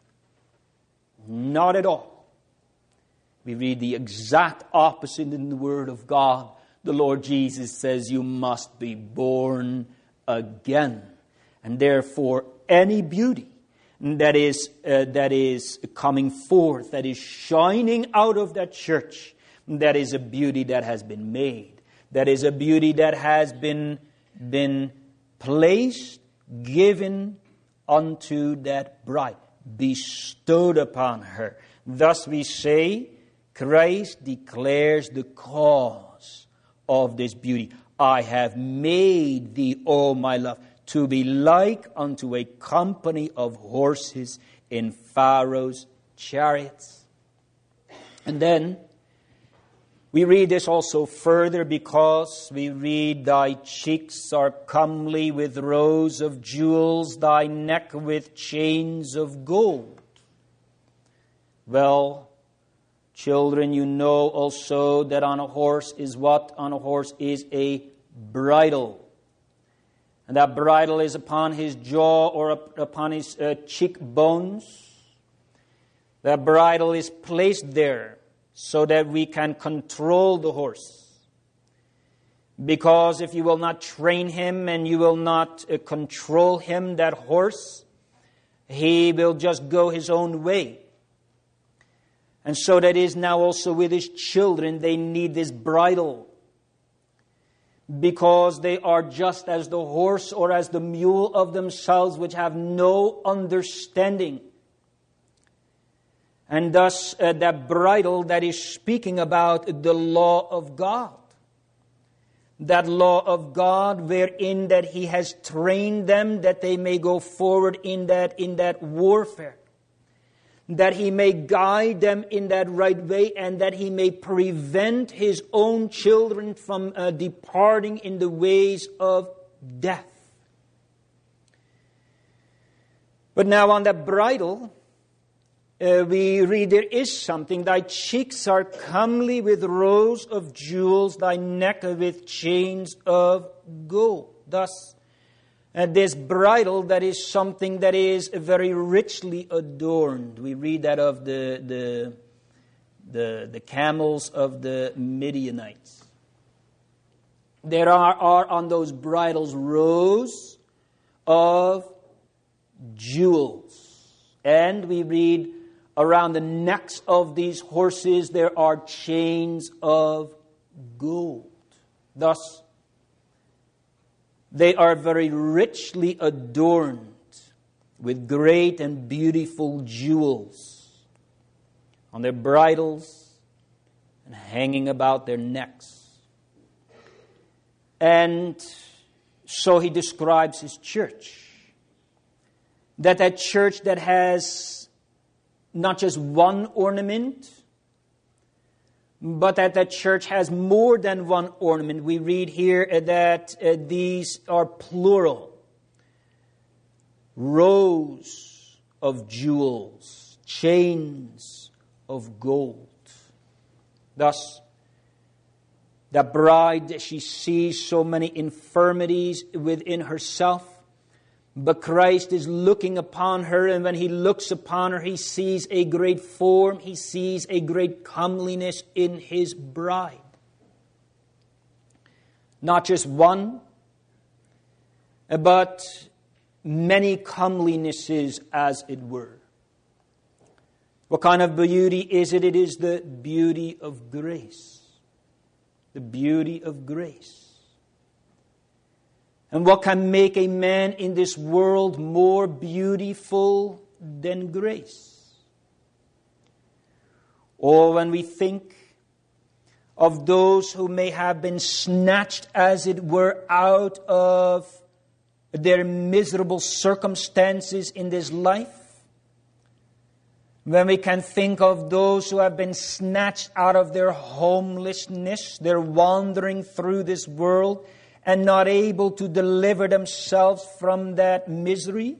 Not at all. We read the exact opposite in the Word of God. The Lord Jesus says you must be born again. And therefore any beauty that is uh, that is coming forth, that is shining out of that church, that is a beauty that has been made. That is a beauty that has been, been placed, given unto that bride, bestowed upon her. Thus we say, Christ declares the cause of this beauty. I have made thee, O my love, to be like unto a company of horses in Pharaoh's chariots. And then We read this also further because we read, thy cheeks are comely with rows of jewels, thy neck with chains of gold. Well, children, you know also that on a horse is what? On a horse is a bridle. And that bridle is upon his jaw or upon his uh, cheekbones. That bridle is placed there so that we can control the horse. Because if you will not train him and you will not uh, control him, that horse, he will just go his own way. And so that is now also with his children. They need this bridle. Because they are just as the horse or as the mule of themselves, which have no understanding. And thus uh, that bridle that is speaking about the law of God. That law of God wherein that He has trained them that they may go forward in that, in that warfare. That He may guide them in that right way and that He may prevent His own children from uh, departing in the ways of death. But now on that bridle, uh, we read there is something. Thy cheeks are comely with rows of jewels, thy neck with chains of gold. Thus, And this bridle, that is something that is very richly adorned. We read that of the, the, the, the camels of the Midianites. There are, are on those bridles rows of jewels. And we read around the necks of these horses there are chains of gold. Thus, they are very richly adorned with great and beautiful jewels on their bridles and hanging about their necks. And so he describes his church. That that church that has not just one ornament, but that that church has more than one ornament. We read here that uh, these are plural. Rows of jewels, chains of gold. Thus, the bride, she sees so many infirmities within herself. But Christ is looking upon her, and when He looks upon her, He sees a great form, He sees a great comeliness in His bride. Not just one, but many comelinesses, as it were. What kind of beauty is it? It is the beauty of grace. The beauty of grace. And what can make a man in this world more beautiful than grace? Or when we think of those who may have been snatched, as it were, out of their miserable circumstances in this life, when we can think of those who have been snatched out of their homelessness, their wandering through this world, and not able to deliver themselves from that misery.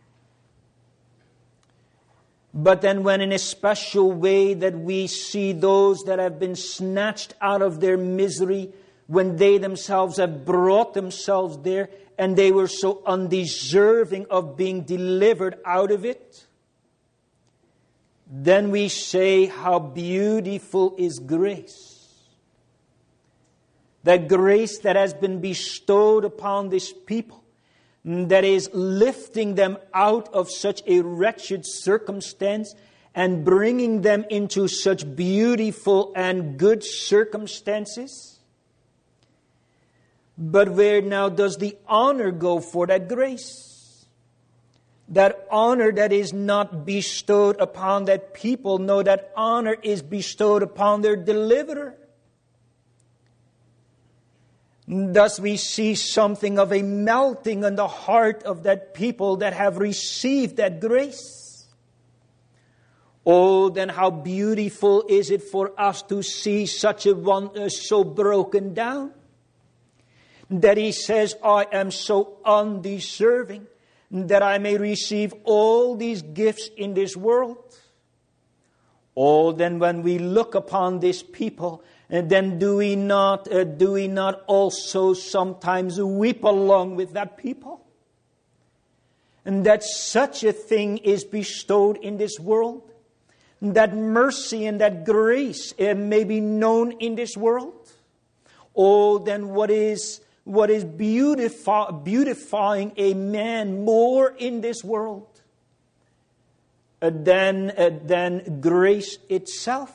But then when in a special way that we see those that have been snatched out of their misery, when they themselves have brought themselves there, and they were so undeserving of being delivered out of it, then we say, how beautiful is grace. That grace that has been bestowed upon this people, that is lifting them out of such a wretched circumstance and bringing them into such beautiful and good circumstances. But where now does the honor go for that grace? That honor that is not bestowed upon that people, no, that honor is bestowed upon their deliverer. Thus we see something of a melting in the heart of that people that have received that grace. Oh, then how beautiful is it for us to see such a one uh, so broken down, that he says, I am so undeserving that I may receive all these gifts in this world. Oh, then when we look upon this people, and then do we not uh, do we not also sometimes weep along with that people? And that such a thing is bestowed in this world, that mercy and that grace uh, may be known in this world. Oh, then what is what is beautify, beautifying a man more in this world uh, than uh, than grace itself?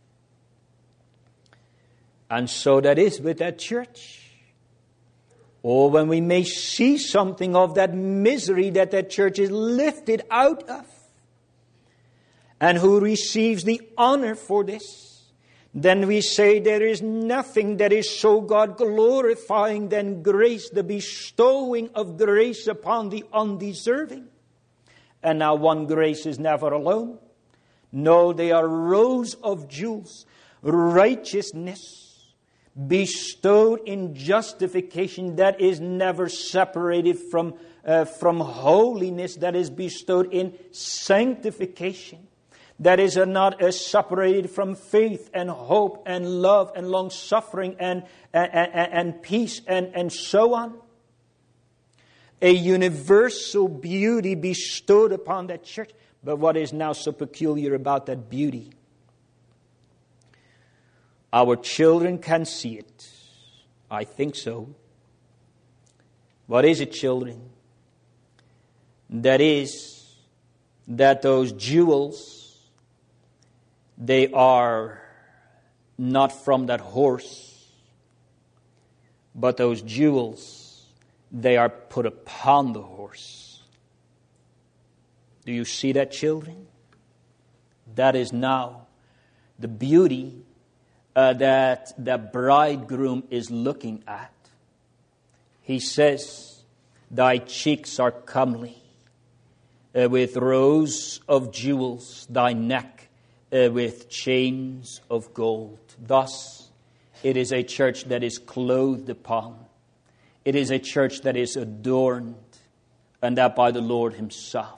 And so that is with that church. Or when we may see something of that misery that that church is lifted out of, and who receives the honor for this, then we say there is nothing that is so God glorifying than grace, the bestowing of grace upon the undeserving. And now one grace is never alone. No, they are rows of jewels, righteousness, bestowed in justification that is never separated from, uh, from holiness, that is bestowed in sanctification, that is uh, not uh, separated from faith and hope and love and long suffering and, and, and, and peace and, and so on. A universal beauty bestowed upon that church. But what is now so peculiar about that beauty? Our children can see it. I think so. What is it, children? That is, that those jewels, they are not from that horse, but those jewels, they are put upon the horse. Do you see that, children? That is now the beauty Uh, that the bridegroom is looking at. He says, thy cheeks are comely, uh, with rows of jewels, thy neck uh, with chains of gold. Thus, it is a church that is clothed upon. It is a church that is adorned, and that by the Lord himself.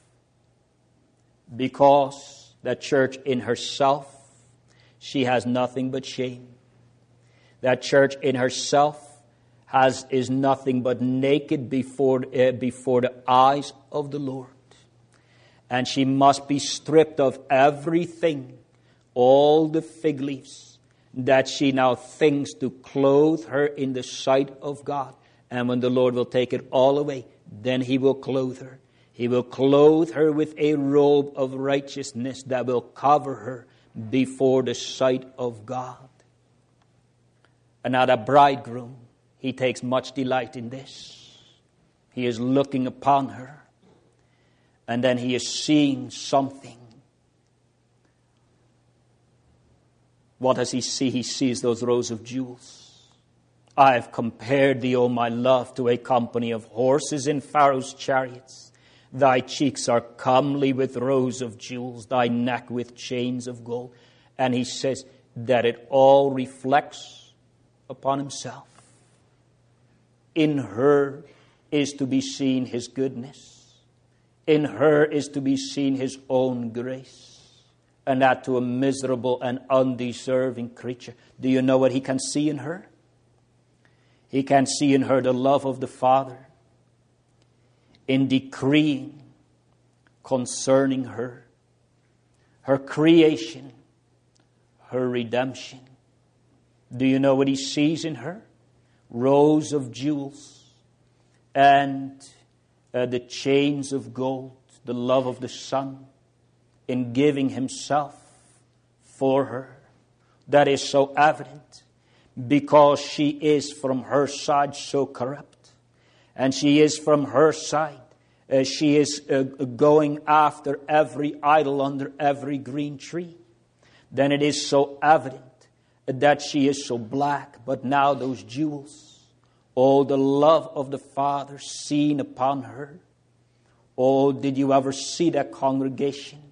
Because that church in herself, she has nothing but shame. That church in herself has is nothing but naked before uh, before the eyes of the Lord. And she must be stripped of everything, all the fig leaves that she now thinks to clothe her in the sight of God. And when the Lord will take it all away, then he will clothe her. He will clothe her with a robe of righteousness that will cover her before the sight of God. And now the bridegroom, he takes much delight in this. He is looking upon her, and then he is seeing something. What does he see? He sees those rows of jewels. I have compared thee, O my love, to a company of horses in Pharaoh's chariots. Thy cheeks are comely with rows of jewels, thy neck with chains of gold. And he says that it all reflects upon himself. In her is to be seen his goodness. In her is to be seen his own grace. And that to a miserable and undeserving creature. Do you know what he can see in her? He can see in her the love of the Father in decreeing concerning her, her creation, her redemption. Do you know what he sees in her? Rows of jewels and uh, the chains of gold, the love of the Son in giving himself for her. That is so evident because she is from her side so corrupt. And she is from her side. Uh, she is uh, going after every idol under every green tree. Then it is so evident that she is so black. But now those jewels, oh, the love of the Father seen upon her. Oh, did you ever see that congregation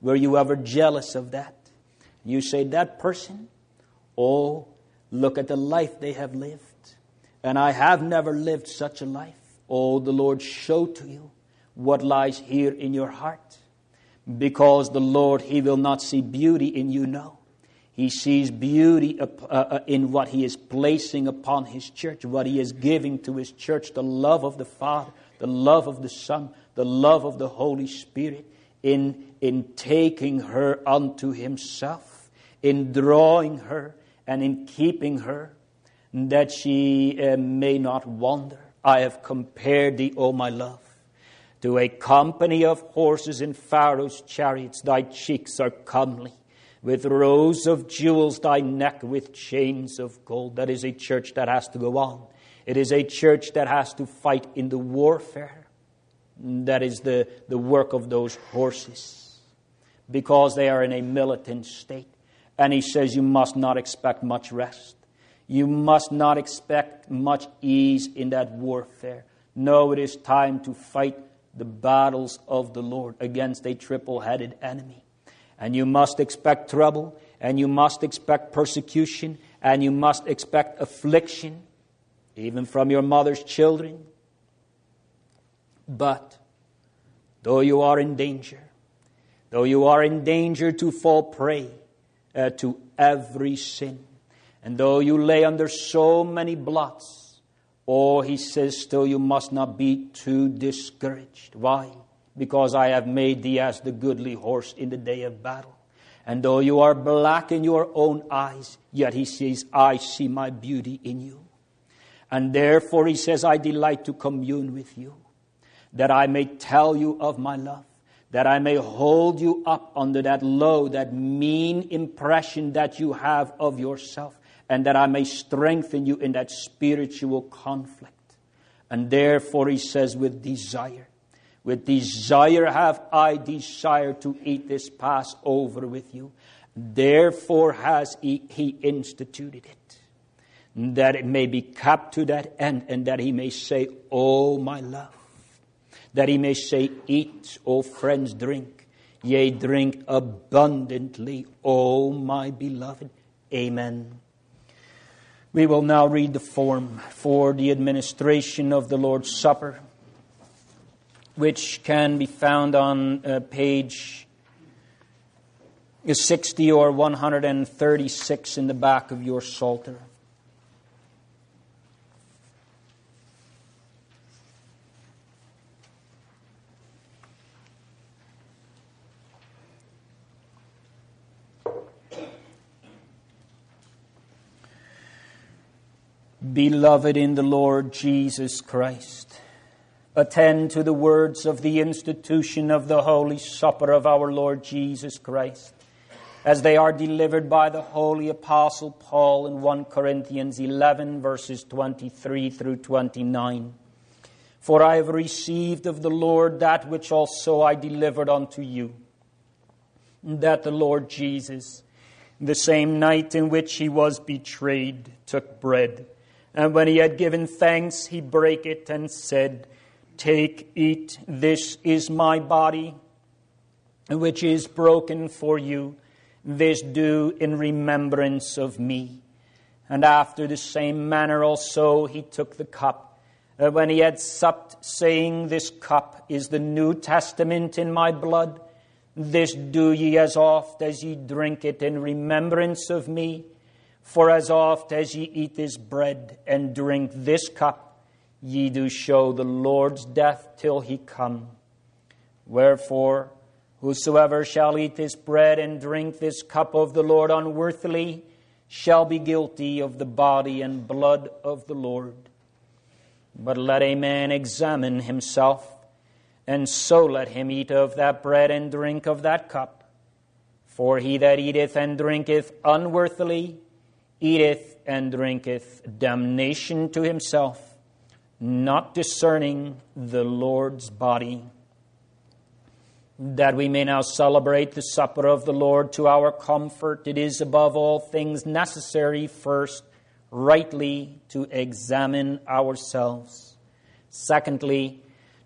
Were you ever jealous of that? You say, that person, oh, look at the life they have lived. And I have never lived such a life. Oh, the Lord show to you what lies here in your heart. Because the Lord, He will not see beauty in you, no. He sees beauty in what He is placing upon His church, what He is giving to His church, the love of the Father, the love of the Son, the love of the Holy Spirit, in, in taking her unto Himself, in drawing her and in keeping her, that she uh, may not wander. I have compared thee, O my love, to a company of horses in Pharaoh's chariots. Thy cheeks are comely, with rows of jewels, thy neck with chains of gold. That is a church that has to go on. It is a church that has to fight in the warfare. That is the, the work of those horses, because they are in a militant state. And he says you must not expect much rest. You must not expect much ease in that warfare. No, it is time to fight the battles of the Lord against a triple-headed enemy. And you must expect trouble, and you must expect persecution, and you must expect affliction, even from your mother's children. But though you are in danger, though you are in danger to fall prey uh, to every sin, and though you lay under so many blots, oh, he says, still you must not be too discouraged. Why? Because I have made thee as the goodly horse in the day of battle. And though you are black in your own eyes, yet he says, I see my beauty in you. And therefore he says, I delight to commune with you, that I may tell you of my love, that I may hold you up under that low, that mean impression that you have of yourself, and that I may strengthen you in that spiritual conflict. And therefore he says, with desire, with desire have I desired to eat this Passover with you. Therefore has he, he instituted it, that it may be kept to that end, and that he may say, O my love, that he may say, eat, O friends, drink, yea, drink abundantly, O my beloved. Amen. We will now read the form for the administration of the Lord's Supper, which can be found on uh, page sixty or one hundred thirty-six in the back of your Psalter. Beloved in the Lord Jesus Christ, attend to the words of the institution of the Holy Supper of our Lord Jesus Christ, as they are delivered by the Holy Apostle Paul in First Corinthians eleven, verses twenty-three through twenty-nine. For I have received of the Lord that which also I delivered unto you, that the Lord Jesus, the same night in which he was betrayed, took bread. And when he had given thanks, he brake it and said, Take, eat, this is my body, which is broken for you. This do in remembrance of me. And after the same manner also he took the cup, uh, when he had supped, saying, This cup is the New Testament in my blood. This do ye as oft as ye drink it in remembrance of me. For as oft as ye eat this bread and drink this cup, ye do show the Lord's death till he come. Wherefore, whosoever shall eat this bread and drink this cup of the Lord unworthily shall be guilty of the body and blood of the Lord. But let a man examine himself, and so let him eat of that bread and drink of that cup. For he that eateth and drinketh unworthily eateth and drinketh damnation to himself, not discerning the Lord's body. That we may now celebrate the supper of the Lord to our comfort, it is above all things necessary first rightly to examine ourselves. Secondly,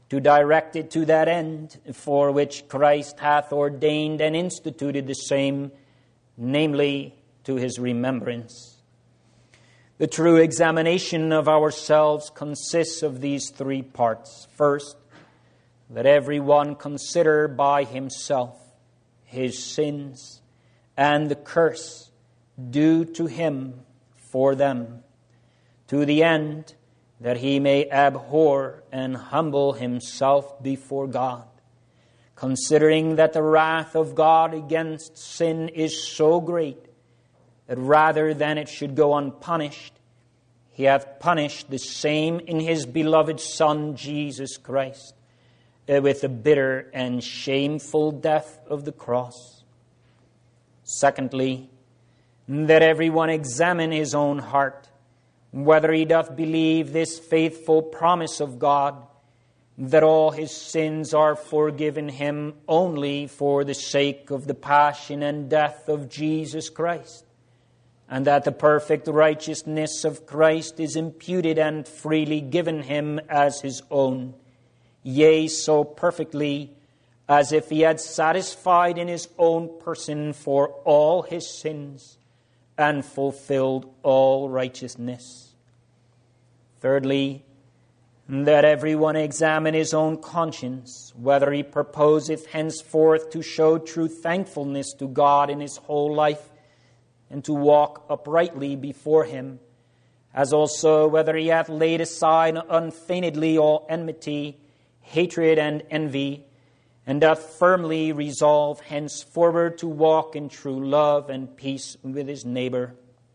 to direct it to that end for which Christ hath ordained and instituted the same, namely to his remembrance. The true examination of ourselves consists of these three parts. First, that every one consider by himself his sins and the curse due to him for them, to the end that he may abhor and humble himself before God, considering that the wrath of God against sin is so great that rather than it should go unpunished, he hath punished the same in his beloved Son, Jesus Christ, with the bitter and shameful death of the cross. Secondly, that everyone examine his own heart, whether he doth believe this faithful promise of God, that all his sins are forgiven him only for the sake of the passion and death of Jesus Christ, and that the perfect righteousness of Christ is imputed and freely given him as his own, yea, so perfectly as if he had satisfied in his own person for all his sins and fulfilled all righteousness. Thirdly, that everyone examine his own conscience, whether he purposeth henceforth to show true thankfulness to God in his whole life, and to walk uprightly before him, as also whether he hath laid aside unfeignedly all enmity, hatred, and envy, and doth firmly resolve henceforward to walk in true love and peace with his neighbor.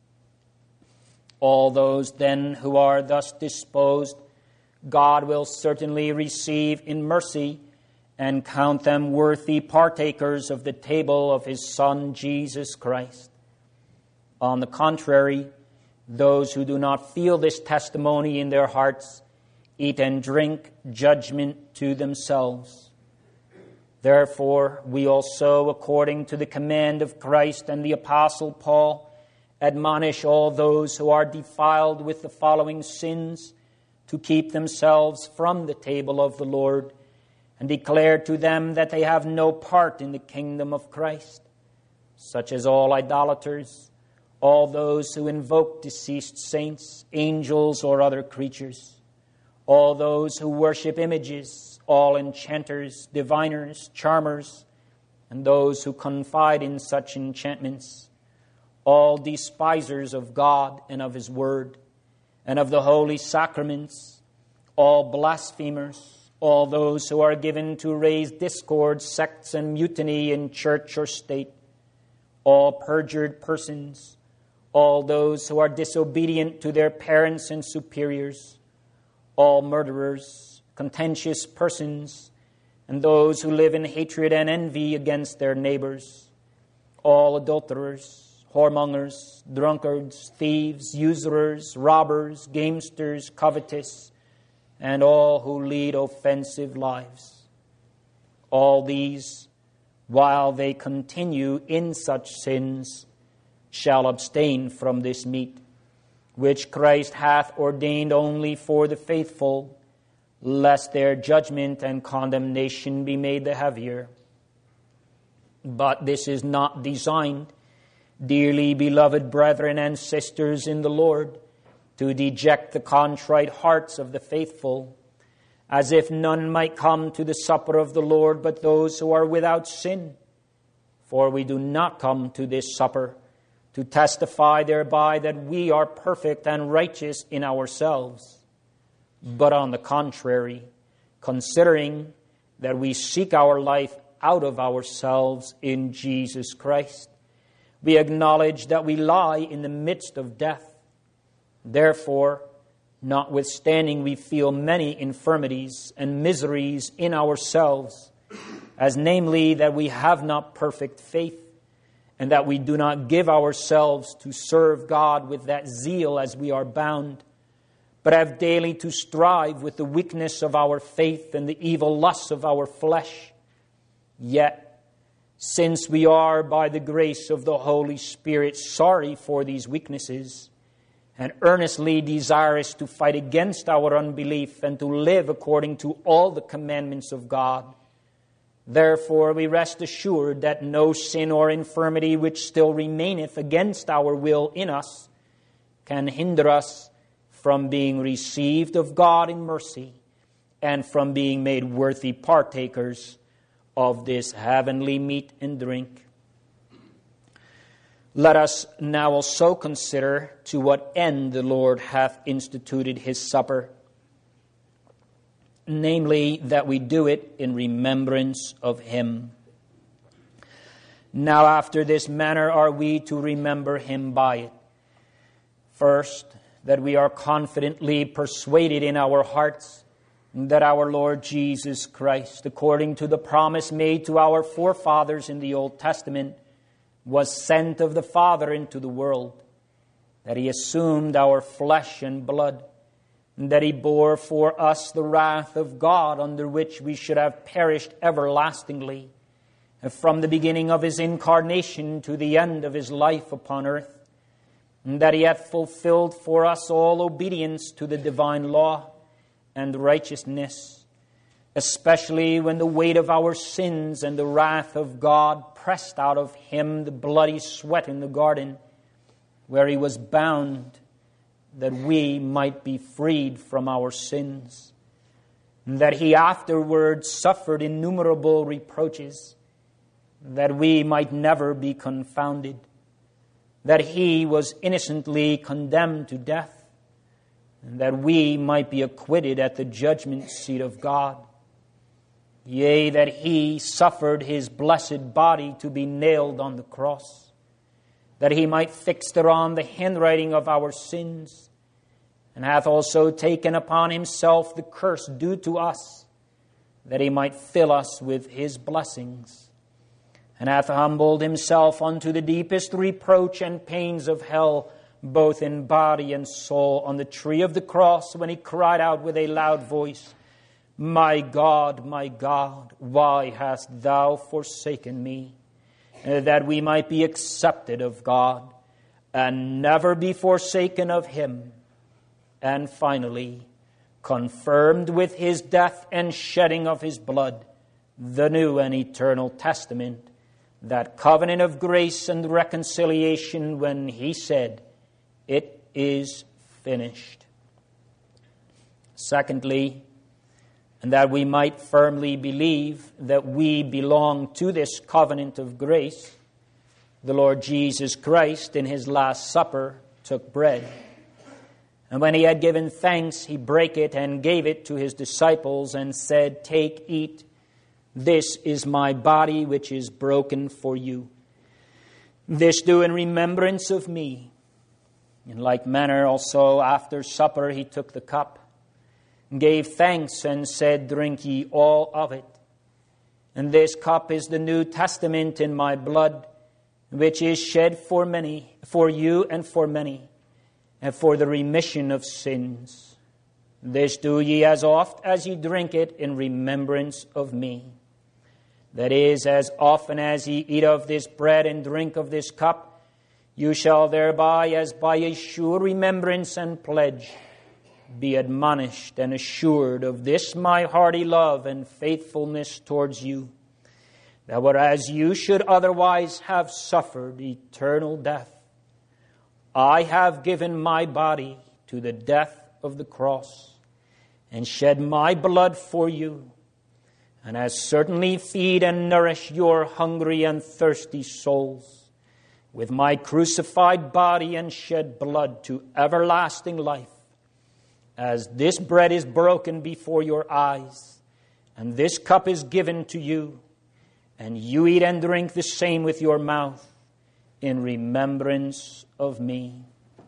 All those then who are thus disposed, God will certainly receive in mercy, and count them worthy partakers of the table of his Son, Jesus Christ. On the contrary, those who do not feel this testimony in their hearts eat and drink judgment to themselves. Therefore, we also, according to the command of Christ and the Apostle Paul, admonish all those who are defiled with the following sins to keep themselves from the table of the Lord, and declare to them that they have no part in the kingdom of Christ, such as all idolaters, all those who invoke deceased saints, angels, or other creatures, all those who worship images, all enchanters, diviners, charmers, and those who confide in such enchantments, all despisers of God and of his word, and of the holy sacraments, all blasphemers, all those who are given to raise discord, sects, and mutiny in church or state, all perjured persons, all those who are disobedient to their parents and superiors, all murderers, contentious persons, and those who live in hatred and envy against their neighbors, all adulterers, whoremongers, drunkards, thieves, usurers, robbers, gamesters, covetous, and all who lead offensive lives. All these, while they continue in such sins, shall abstain from this meat, which Christ hath ordained only for the faithful, lest their judgment and condemnation be made the heavier. But this is not designed, dearly beloved brethren and sisters in the Lord, to deject the contrite hearts of the faithful, as if none might come to the supper of the Lord but those who are without sin. For we do not come to this supper to testify thereby that we are perfect and righteous in ourselves, but on the contrary, considering that we seek our life out of ourselves in Jesus Christ, we acknowledge that we lie in the midst of death. Therefore, notwithstanding we feel many infirmities and miseries in ourselves, as namely that we have not perfect faith, and that we do not give ourselves to serve God with that zeal as we are bound, but have daily to strive with the weakness of our faith and the evil lusts of our flesh. Yet, since we are by the grace of the Holy Spirit sorry for these weaknesses, and earnestly desirous to fight against our unbelief and to live according to all the commandments of God. Therefore we rest assured that no sin or infirmity which still remaineth against our will in us can hinder us from being received of God in mercy and from being made worthy partakers of this heavenly meat and drink. Let us now also consider to what end the Lord hath instituted his supper, namely, that we do it in remembrance of him. Now after this manner are we to remember him by it. First, that we are confidently persuaded in our hearts that our Lord Jesus Christ, according to the promise made to our forefathers in the Old Testament, was sent of the Father into the world, that he assumed our flesh and blood, and that he bore for us the wrath of God under which we should have perished everlastingly, from the beginning of his incarnation to the end of his life upon earth, and that he hath fulfilled for us all obedience to the divine law and righteousness, especially when the weight of our sins and the wrath of God pressed out of him the bloody sweat in the garden, where he was bound, that we might be freed from our sins, and that he afterwards suffered innumerable reproaches, that we might never be confounded, that he was innocently condemned to death, and that we might be acquitted at the judgment seat of God. Yea, that he suffered his blessed body to be nailed on the cross, that he might fix thereon the handwriting of our sins, and hath also taken upon himself the curse due to us, that he might fill us with his blessings, and hath humbled himself unto the deepest reproach and pains of hell, both in body and soul, on the tree of the cross, when he cried out with a loud voice, My God, my God, why hast thou forsaken me? That we might be accepted of God, and never be forsaken of him. And finally, confirmed with his death and shedding of his blood, the new and eternal testament, that covenant of grace and reconciliation, when he said, It is finished. Secondly, and that we might firmly believe that we belong to this covenant of grace, the Lord Jesus Christ in his Last Supper took bread. And when he had given thanks, he brake it and gave it to his disciples and said, Take, eat. This is my body which is broken for you. This do in remembrance of me. In like manner also after supper he took the cup, gave thanks and said, Drink ye all of it. And this cup is the New Testament in my blood, which is shed for many, for you and for many, and for the remission of sins. This do ye as oft as ye drink it in remembrance of me. That is, as often as ye eat of this bread and drink of this cup, you shall thereby, as by a sure remembrance and pledge, be admonished and assured of this my hearty love and faithfulness towards you, that whereas you should otherwise have suffered eternal death, I have given my body to the death of the cross, and shed my blood for you, and as certainly feed and nourish your hungry and thirsty souls with my crucified body and shed blood to everlasting life, as this bread is broken before your eyes, and this cup is given to you, and you eat and drink the same with your mouth, in remembrance of me.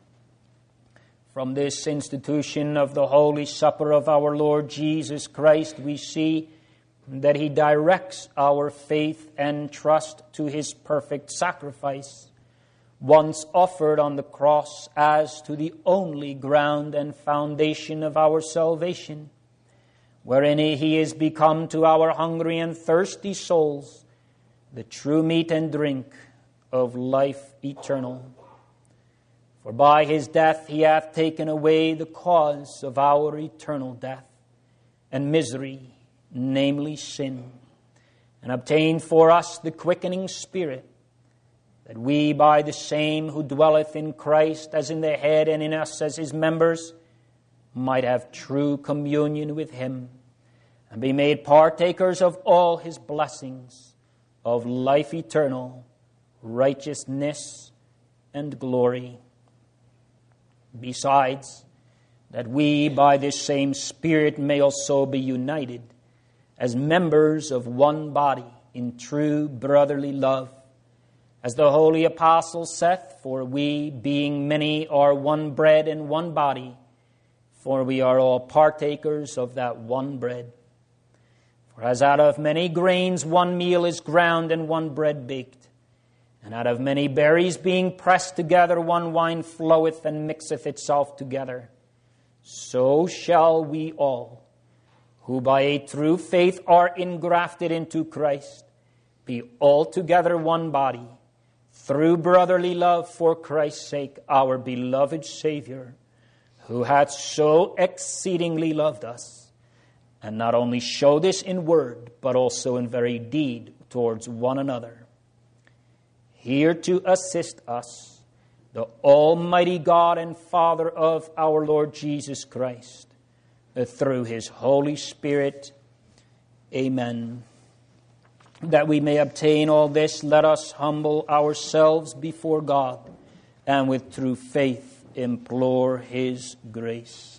From this institution of the Holy Supper of our Lord Jesus Christ, we see that he directs our faith and trust to his perfect sacrifice, once offered on the cross, as to the only ground and foundation of our salvation, wherein he is become to our hungry and thirsty souls the true meat and drink of life eternal. For by his death he hath taken away the cause of our eternal death and misery, namely sin, and obtained for us the quickening Spirit, that we by the same who dwelleth in Christ as in the head and in us as his members might have true communion with him, and be made partakers of all his blessings of life eternal, righteousness, and glory. Besides, that we by this same Spirit may also be united as members of one body in true brotherly love. As the holy apostle saith, for we, being many, are one bread and one body, for we are all partakers of that one bread. For as out of many grains one meal is ground and one bread baked, and out of many berries being pressed together one wine floweth and mixeth itself together, so shall we all, who by a true faith are engrafted into Christ, be altogether one body, through brotherly love for Christ's sake, our beloved Savior, who hath so exceedingly loved us, and not only show this in word, but also in very deed towards one another. Here to assist us, the Almighty God and Father of our Lord Jesus Christ, through his Holy Spirit. Amen. That we may obtain all this, let us humble ourselves before God, and with true faith implore his grace.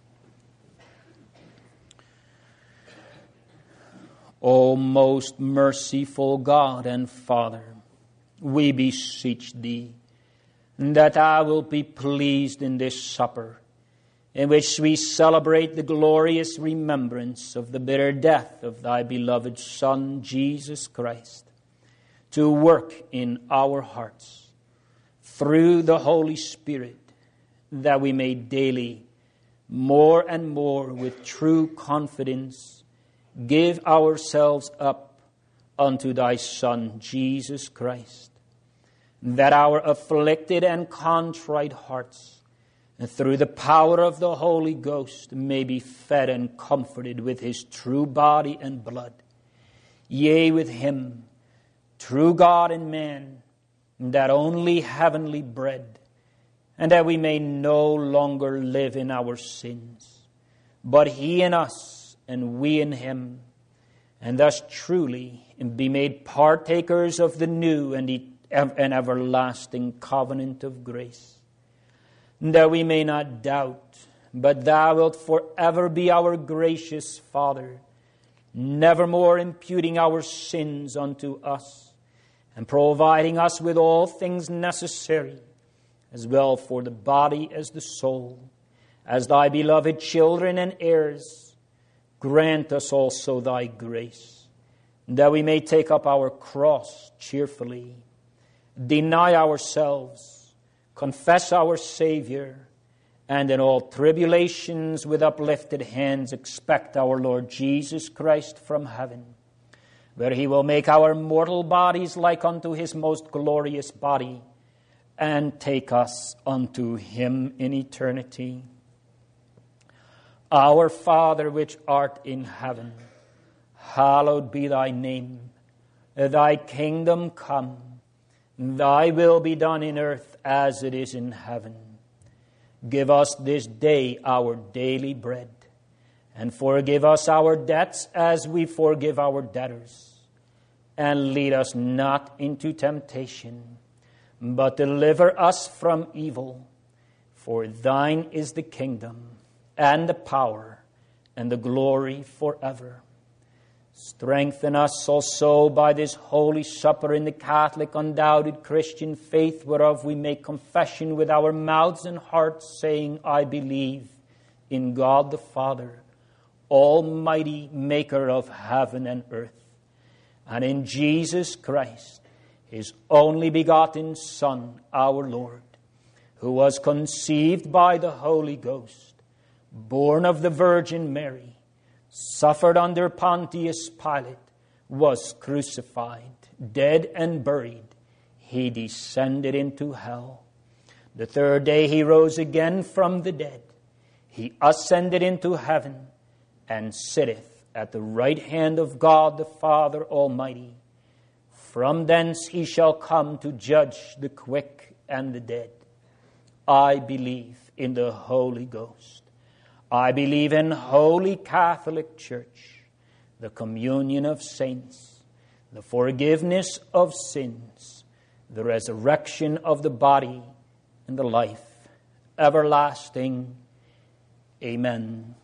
O most merciful God and Father, we beseech thee that thou wilt be pleased in this supper, in which we celebrate the glorious remembrance of the bitter death of thy beloved Son, Jesus Christ, to work in our hearts through the Holy Spirit, that we may daily, more and more with true confidence, give ourselves up unto thy Son, Jesus Christ, that our afflicted and contrite hearts, through the power of the Holy Ghost, may be fed and comforted with his true body and blood, yea, with him, true God and man, that only heavenly bread, and that we may no longer live in our sins, but he in us and we in him, and thus truly be made partakers of the new and, e- and everlasting covenant of grace, that we may not doubt, but thou wilt forever be our gracious Father, nevermore imputing our sins unto us, and providing us with all things necessary, as well for the body as the soul, as thy beloved children and heirs. Grant us also thy grace, that we may take up our cross cheerfully, deny ourselves, confess our Savior, and in all tribulations with uplifted hands expect our Lord Jesus Christ from heaven, where he will make our mortal bodies like unto his most glorious body, and take us unto him in eternity. Our Father which art in heaven, hallowed be thy name. Thy kingdom come, thy will be done in earth as it is in heaven. Give us this day our daily bread, and forgive us our debts as we forgive our debtors. And lead us not into temptation, but deliver us from evil. For thine is the kingdom, and the power, and the glory forever. Strengthen us also by this holy supper in the Catholic undoubted Christian faith, whereof we make confession with our mouths and hearts, saying, I believe in God the Father, Almighty, maker of heaven and earth, and in Jesus Christ, his only begotten Son, our Lord, who was conceived by the Holy Ghost, born of the Virgin Mary, suffered under Pontius Pilate, was crucified, dead and buried. He descended into hell. The third day he rose again from the dead. He ascended into heaven and sitteth at the right hand of God the Father Almighty. From thence he shall come to judge the quick and the dead. I believe in the Holy Ghost. I believe in Holy Catholic Church, the communion of saints, the forgiveness of sins, the resurrection of the body, and the life everlasting. Amen.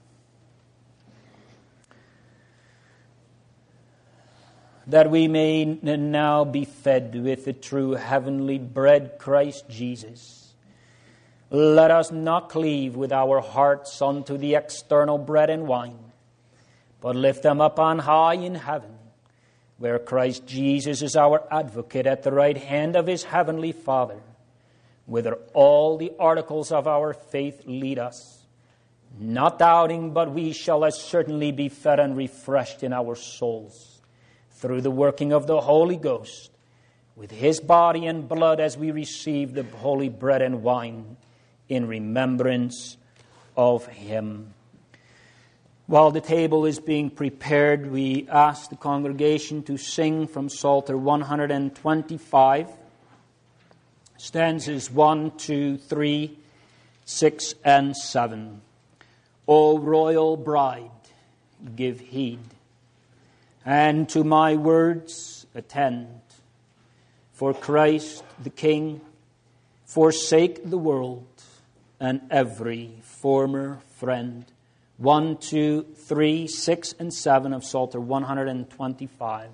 That we may now be fed with the true heavenly bread, Christ Jesus, let us not cleave with our hearts unto the external bread and wine, but lift them up on high in heaven, where Christ Jesus is our advocate at the right hand of his heavenly Father, whither all the articles of our faith lead us, not doubting, but we shall as certainly be fed and refreshed in our souls, through the working of the Holy Ghost, with his body and blood as we receive the holy bread and wine in remembrance of him. While the table is being prepared, we ask the congregation to sing from Psalter one twenty-five, stanzas one, two, three, six, and seven. O royal bride, give heed, and to my words attend. For Christ the King, forsake the world and every former friend. One, two, three, six, and seven of Psalter one twenty-five.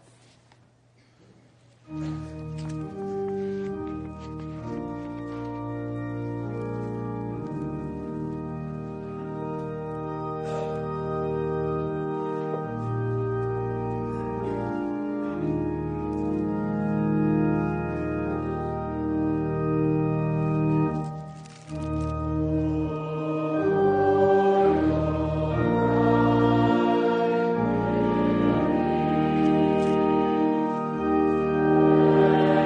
Amen.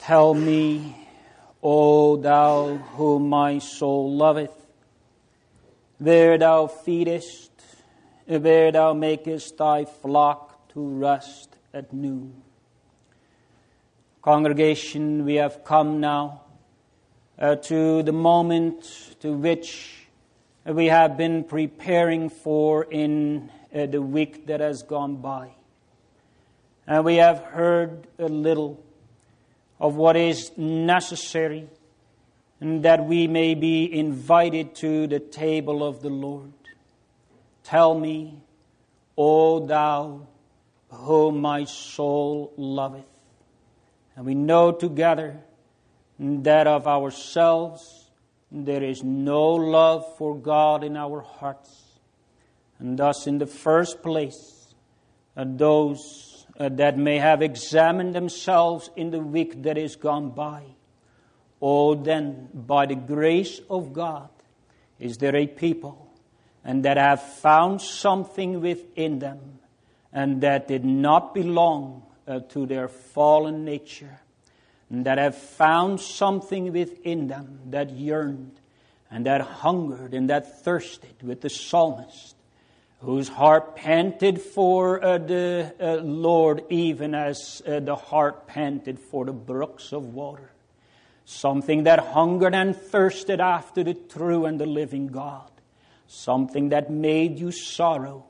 Tell me, O thou whom my soul loveth, where thou feedest, where thou makest thy flock to rest at noon. Congregation, we have come now uh, to the moment to which we have been preparing for in uh, the week that has gone by. And we have heard a little of what is necessary, and that we may be invited to the table of the Lord. Tell me, O thou whom my soul loveth. And we know together that of ourselves there is no love for God in our hearts. And thus, in the first place, uh, those uh, that may have examined themselves in the week that is gone by, oh, then, by the grace of God, is there a people and that have found something within them and that did not belong uh, to their fallen nature, and that have found something within them that yearned and that hungered and that thirsted with the psalmist, whose heart panted for uh, the uh, Lord even as uh, the heart panted for the brooks of water. Something that hungered and thirsted after the true and the living God. Something that made you sorrow.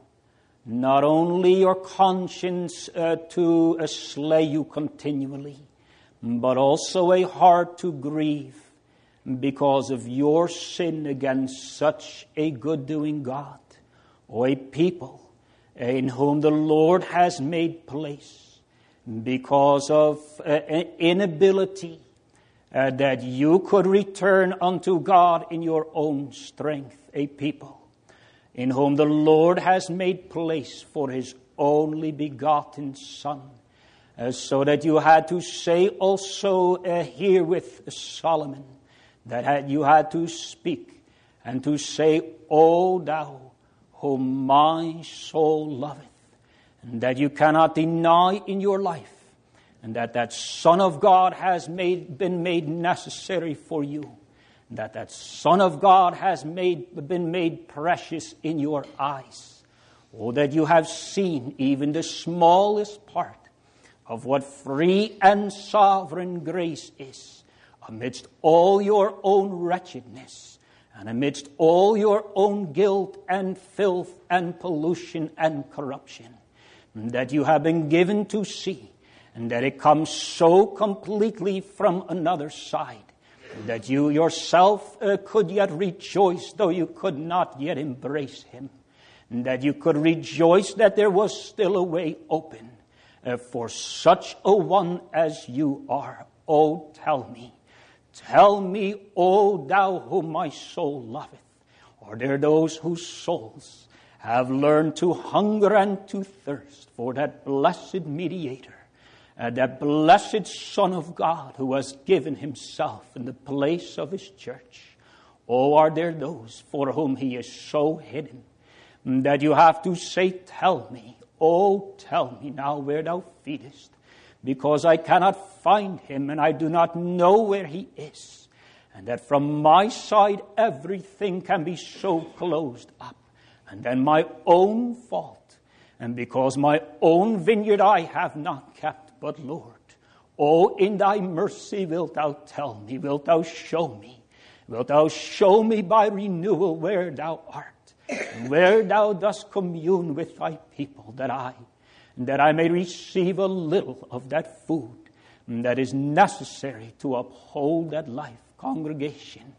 Not only your conscience uh, to uh, slay you continually, but also a heart to grieve because of your sin against such a good-doing God, or a people in whom the Lord has made place because of uh, inability uh, that you could return unto God in your own strength, a people in whom the Lord has made place for His only begotten Son, uh, so that you had to say also uh, here with Solomon, that had, you had to speak and to say, O thou whom my soul loveth, and that you cannot deny in your life, and that that Son of God has made, been made necessary for you, that that Son of God has made, been made precious in your eyes. Oh, that you have seen even the smallest part of what free and sovereign grace is, amidst all your own wretchedness, and amidst all your own guilt and filth and pollution and corruption, that you have been given to see, and that it comes so completely from another side, that you yourself uh, could yet rejoice, though you could not yet embrace Him, and that you could rejoice that there was still a way open uh, for such a one as you are. Oh, tell me, tell me, O thou whom my soul loveth. Are there those whose souls have learned to hunger and to thirst for that blessed mediator, Uh, that blessed Son of God who has given Himself in the place of His church? Oh, are there those for whom He is so hidden that you have to say, tell me, oh, tell me now where thou feedest, because I cannot find Him and I do not know where He is, and that from my side everything can be so closed up, and then my own fault, and because my own vineyard I have not kept. But Lord, oh, in thy mercy wilt thou tell me, wilt thou show me, wilt thou show me by renewal where thou art, and where thou dost commune with thy people, that I, that I may receive a little of that food that is necessary to uphold that life. Congregation,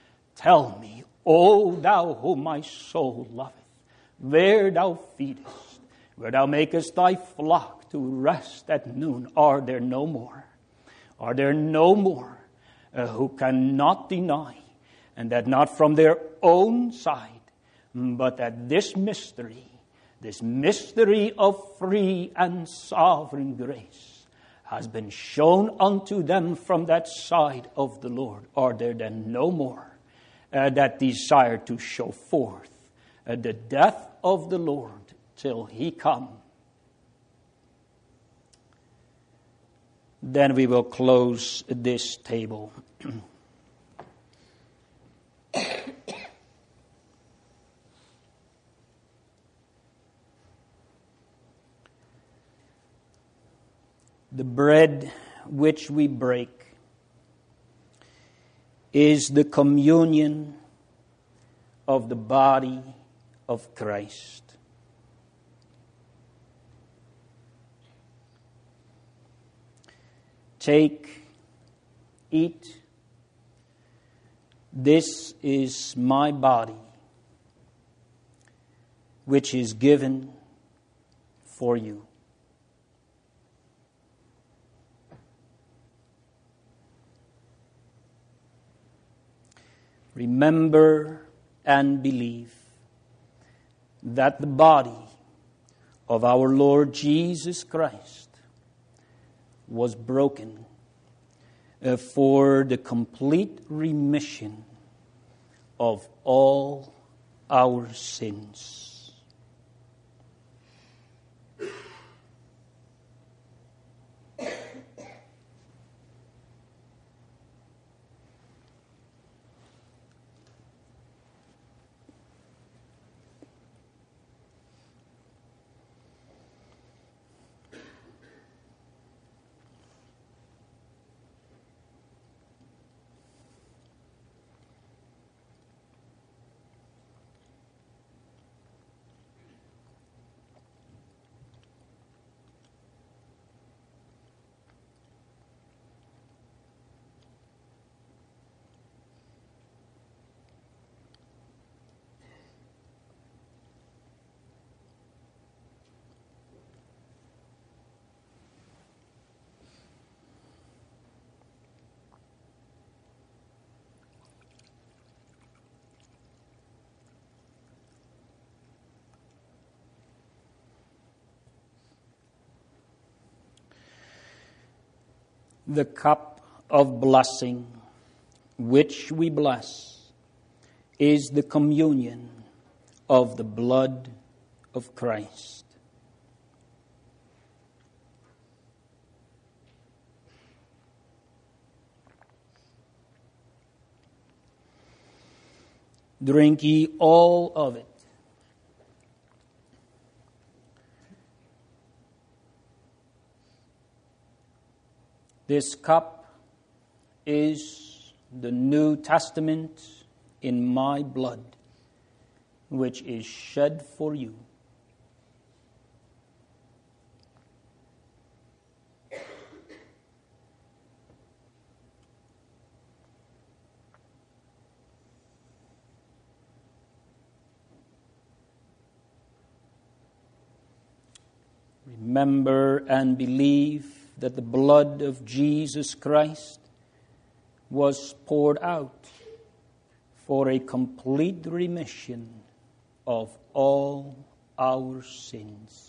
tell me, O thou whom my soul loveth, where thou feedest, where thou makest thy flock to rest at noon. Are there no more? Are there no more uh, who cannot deny, and that not from their own side, but that this mystery, this mystery of free and sovereign grace has been shown unto them from that side of the Lord? Are there then no more uh, that desire to show forth uh, the death of the Lord till He come? Then we will close this table. The bread which we break is the communion of the body of Christ. Take, eat. This is my body, which is given for you. Remember and believe that the body of our Lord Jesus Christ was broken uh, for the complete remission of all our sins. The cup of blessing which we bless is the communion of the blood of Christ. Drink ye all of it. This cup is the New Testament in my blood, which is shed for you. Remember and believe that the blood of Jesus Christ was poured out for a complete remission of all our sins.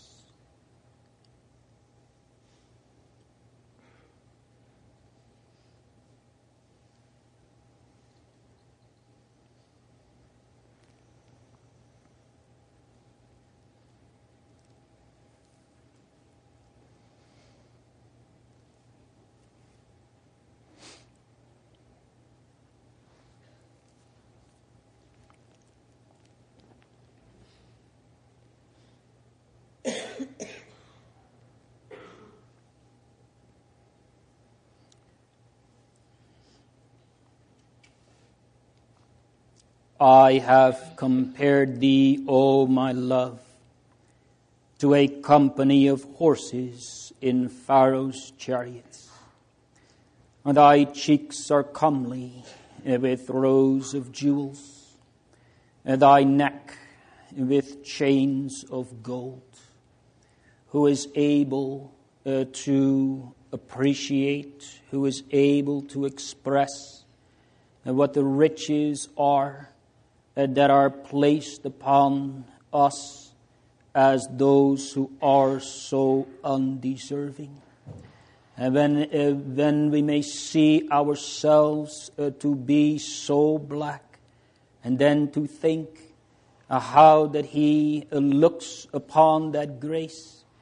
I have compared thee, O my love, to a company of horses in Pharaoh's chariots. And thy cheeks are comely with rows of jewels, and thy neck with chains of gold. Who is able uh, to appreciate, who is able to express uh, what the riches are uh, that are placed upon us as those who are so undeserving. And when, uh, when we may see ourselves uh, to be so black, and then to think uh, how that He uh, looks upon that grace,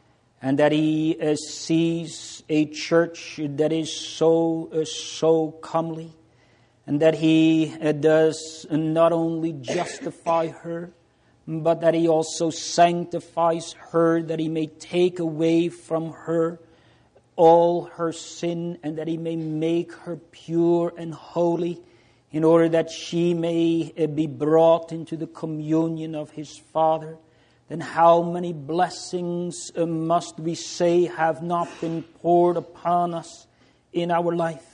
and that He uh, sees a church that is so, uh, so comely, and that He uh, does not only justify her, but that He also sanctifies her, that He may take away from her all her sin, and that He may make her pure and holy, in order that she may be brought into the communion of His Father. Then how many blessings must we say have not been poured upon us in our life?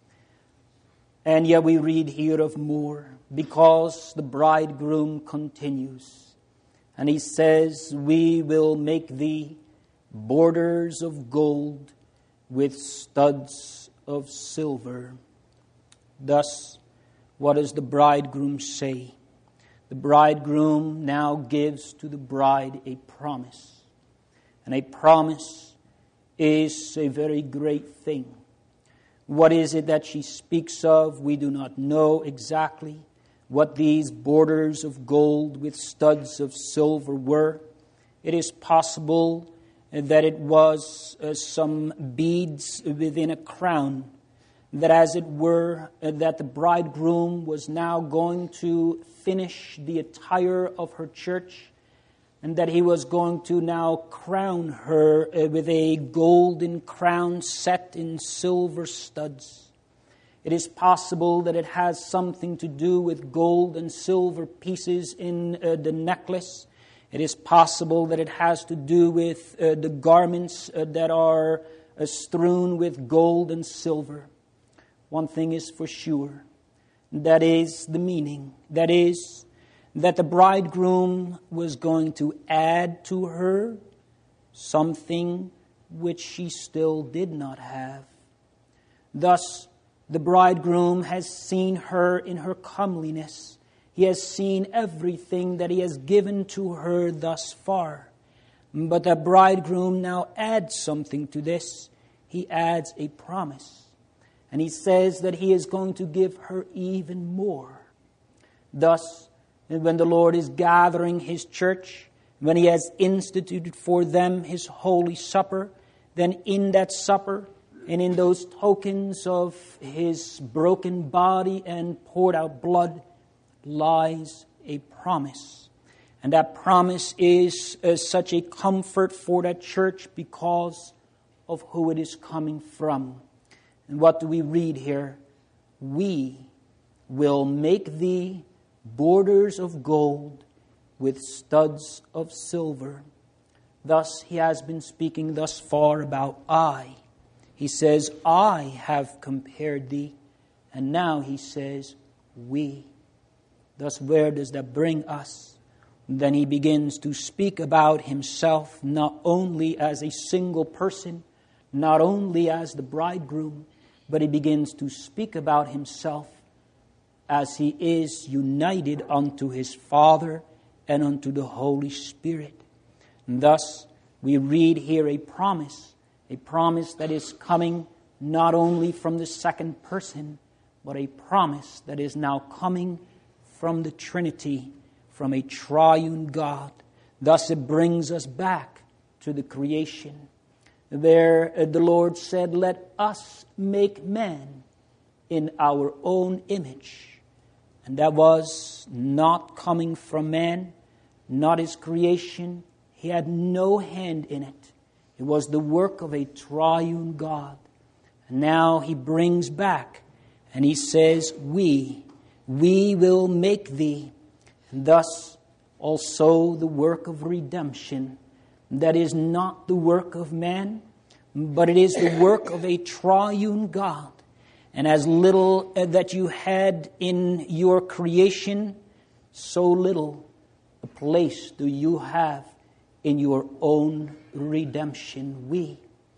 And yet we read here of more, because the bridegroom continues. And he says, we will make thee borders of gold with studs of silver. Thus, what does the bridegroom say? The bridegroom now gives to the bride a promise. And a promise is a very great thing. What is it that she speaks of? We do not know exactly what these borders of gold with studs of silver were. It is possible that it was uh, some beads within a crown, that as it were, uh, that the bridegroom was now going to finish the attire of her church, and that he was going to now crown her uh, with a golden crown set in silver studs. It is possible that it has something to do with gold and silver pieces in uh, the necklace. It is possible that it has to do with uh, the garments uh, that are uh, strewn with gold and silver. One thing is for sure, that is the meaning. That is, that the bridegroom was going to add to her something which she still did not have. Thus, the bridegroom has seen her in her comeliness. He has seen everything that He has given to her thus far. But the bridegroom now adds something to this. He adds a promise. And He says that He is going to give her even more. Thus, when the Lord is gathering His church, when He has instituted for them His holy supper, then in that supper and in those tokens of His broken body and poured out blood lies a promise. And that promise is uh, such a comfort for that church because of who it is coming from. And what do we read here? We will make thee borders of gold with studs of silver. Thus, He has been speaking thus far about I. He says, I have compared thee. And now He says, we. Thus, where does that bring us? Then He begins to speak about Himself not only as a single person, not only as the bridegroom, but He begins to speak about Himself as He is united unto His Father and unto the Holy Spirit. And thus, we read here a promise, a promise that is coming not only from the second person, but a promise that is now coming from the Trinity, from a triune God. Thus it brings us back to the creation. There uh, the Lord said, let us make man in our own image. And that was not coming from man, not his creation. He had no hand in it. It was the work of a triune God. And now He brings back and He says, we We will make thee. And thus also the work of redemption. That is not the work of man, but it is the work of a triune God. And as little that you had in your creation, so little a place do you have in your own redemption. We,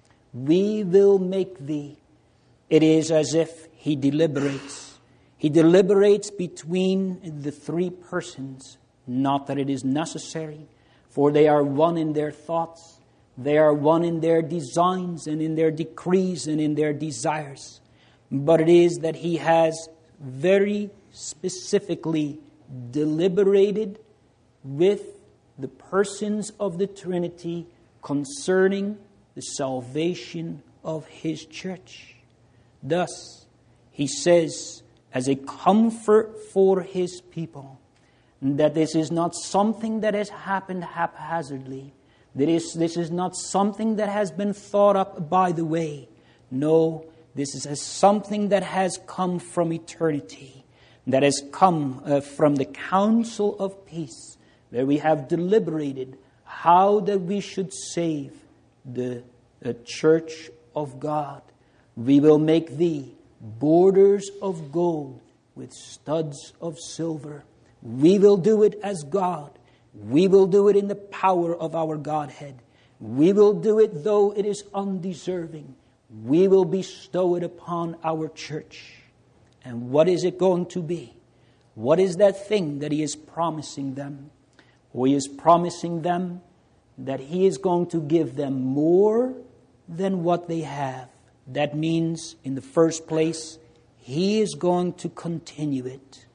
we will make thee. It is as if He deliberates. He deliberates between the three persons. Not that it is necessary, for they are one in their thoughts. They are one in their designs and in their decrees and in their desires. But it is that He has very specifically deliberated with the persons of the Trinity concerning the salvation of his church. Thus, he says, as a comfort for his people, that this is not something that has happened haphazardly. That is, this is not something that has been thought up by the way. No, this is something that has come from eternity, that has come uh, from the council of peace, where we have deliberated how that we should save the uh, church of God. We will make thee borders of gold with studs of silver. We will do it as God. We will do it in the power of our Godhead. We will do it though it is undeserving. We will bestow it upon our church. And what is it going to be? What is that thing that he is promising them? Well, he is promising them that he is going to give them more than what they have. That means, in the first place, he is going to continue it.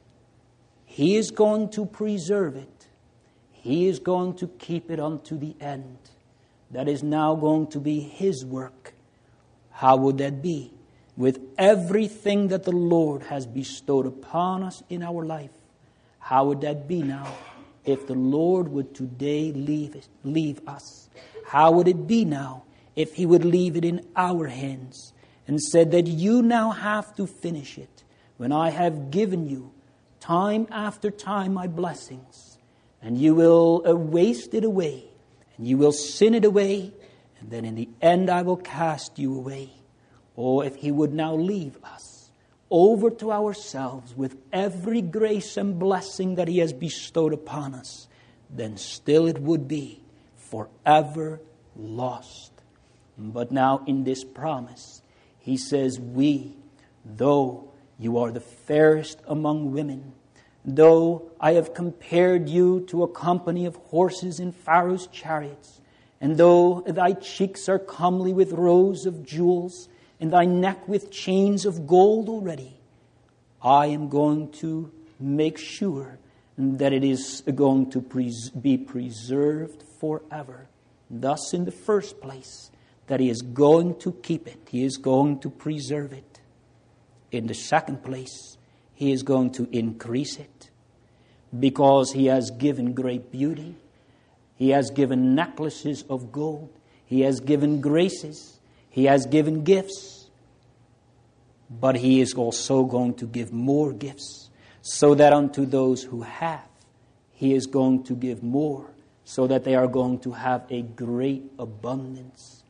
He is going to preserve it. He is going to keep it unto the end. That is now going to be his work. How would that be? With everything that the Lord has bestowed upon us in our life. How would that be now if the Lord would today leave it, leave us? How would it be now if he would leave it in our hands and said that you now have to finish it when I have given you time after time my blessings? And you will uh, waste it away, and you will sin it away, and then in the end I will cast you away. Or if he would now leave us over to ourselves with every grace and blessing that he has bestowed upon us, then still it would be forever lost. But now in this promise, he says, we, though you are the fairest among women, though I have compared you to a company of horses in Pharaoh's chariots, and though thy cheeks are comely with rows of jewels, and thy neck with chains of gold already, I am going to make sure that it is going to pres- be preserved forever. Thus, in the first place, that he is going to keep it. He is going to preserve it. In the second place, he is going to increase it, because he has given great beauty. He has given necklaces of gold. He has given graces. He has given gifts. But he is also going to give more gifts, so that unto those who have, he is going to give more, so that they are going to have a great abundance.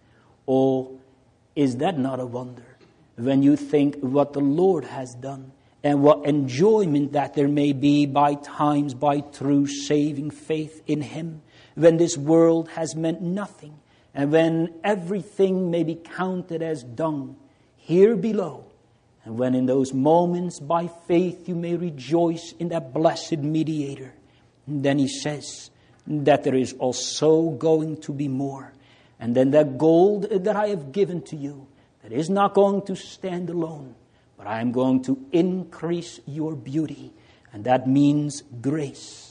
Oh, is that not a wonder? When you think what the Lord has done, and what enjoyment that there may be by times by true saving faith in him, when this world has meant nothing, and when everything may be counted as dung here below, and when in those moments by faith you may rejoice in that blessed mediator, then he says that there is also going to be more. And then that gold that I have given to you, that is not going to stand alone, but I am going to increase your beauty. And that means grace.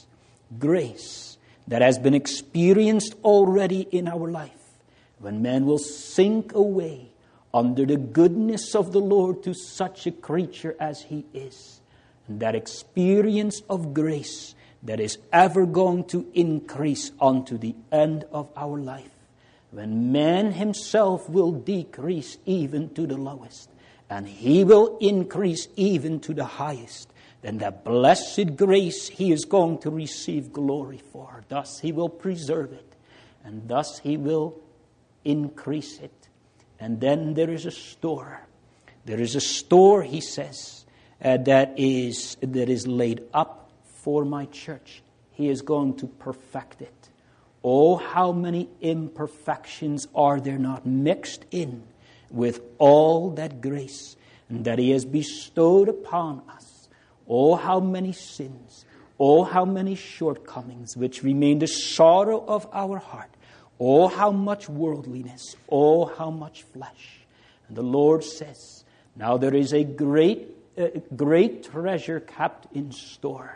Grace that has been experienced already in our life. When man will sink away under the goodness of the Lord to such a creature as he is. And that experience of grace that is ever going to increase unto the end of our life. When man himself will decrease even to the lowest, and he will increase even to the highest, then that blessed grace he is going to receive glory for. Thus he will preserve it, and thus he will increase it. And then there is a store. There is a store, he says, uh, that is that is laid up for my church. He is going to perfect it. Oh, how many imperfections are there not mixed in with all that grace that he has bestowed upon us. Oh, how many sins. Oh, how many shortcomings which remain the sorrow of our heart. Oh, how much worldliness. Oh, how much flesh. And the Lord says, now there is a great, uh, great treasure kept in store.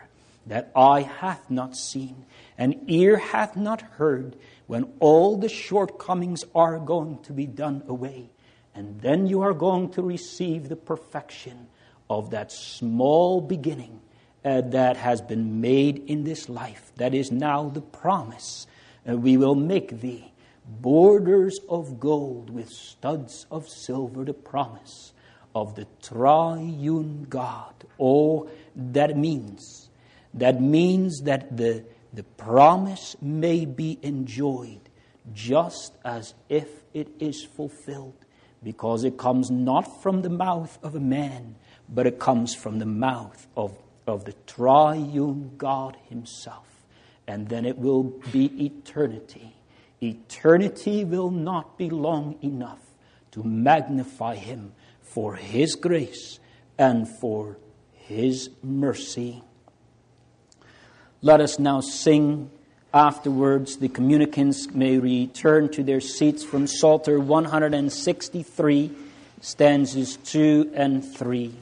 that eye hath not seen, and ear hath not heard, when all the shortcomings are going to be done away. And then you are going to receive the perfection of that small beginning uh, that has been made in this life. That is now the promise. Uh, we will make thee borders of gold with studs of silver, the promise of the triune God. Oh, that means, that means that the, the promise may be enjoyed just as if it is fulfilled, because it comes not from the mouth of a man, but it comes from the mouth of, of the triune God himself. And then it will be eternity. Eternity will not be long enough to magnify him for his grace and for his mercy. Let us now sing. Afterwards, the communicants may return to their seats from Psalter one sixty-three, stanzas two and three.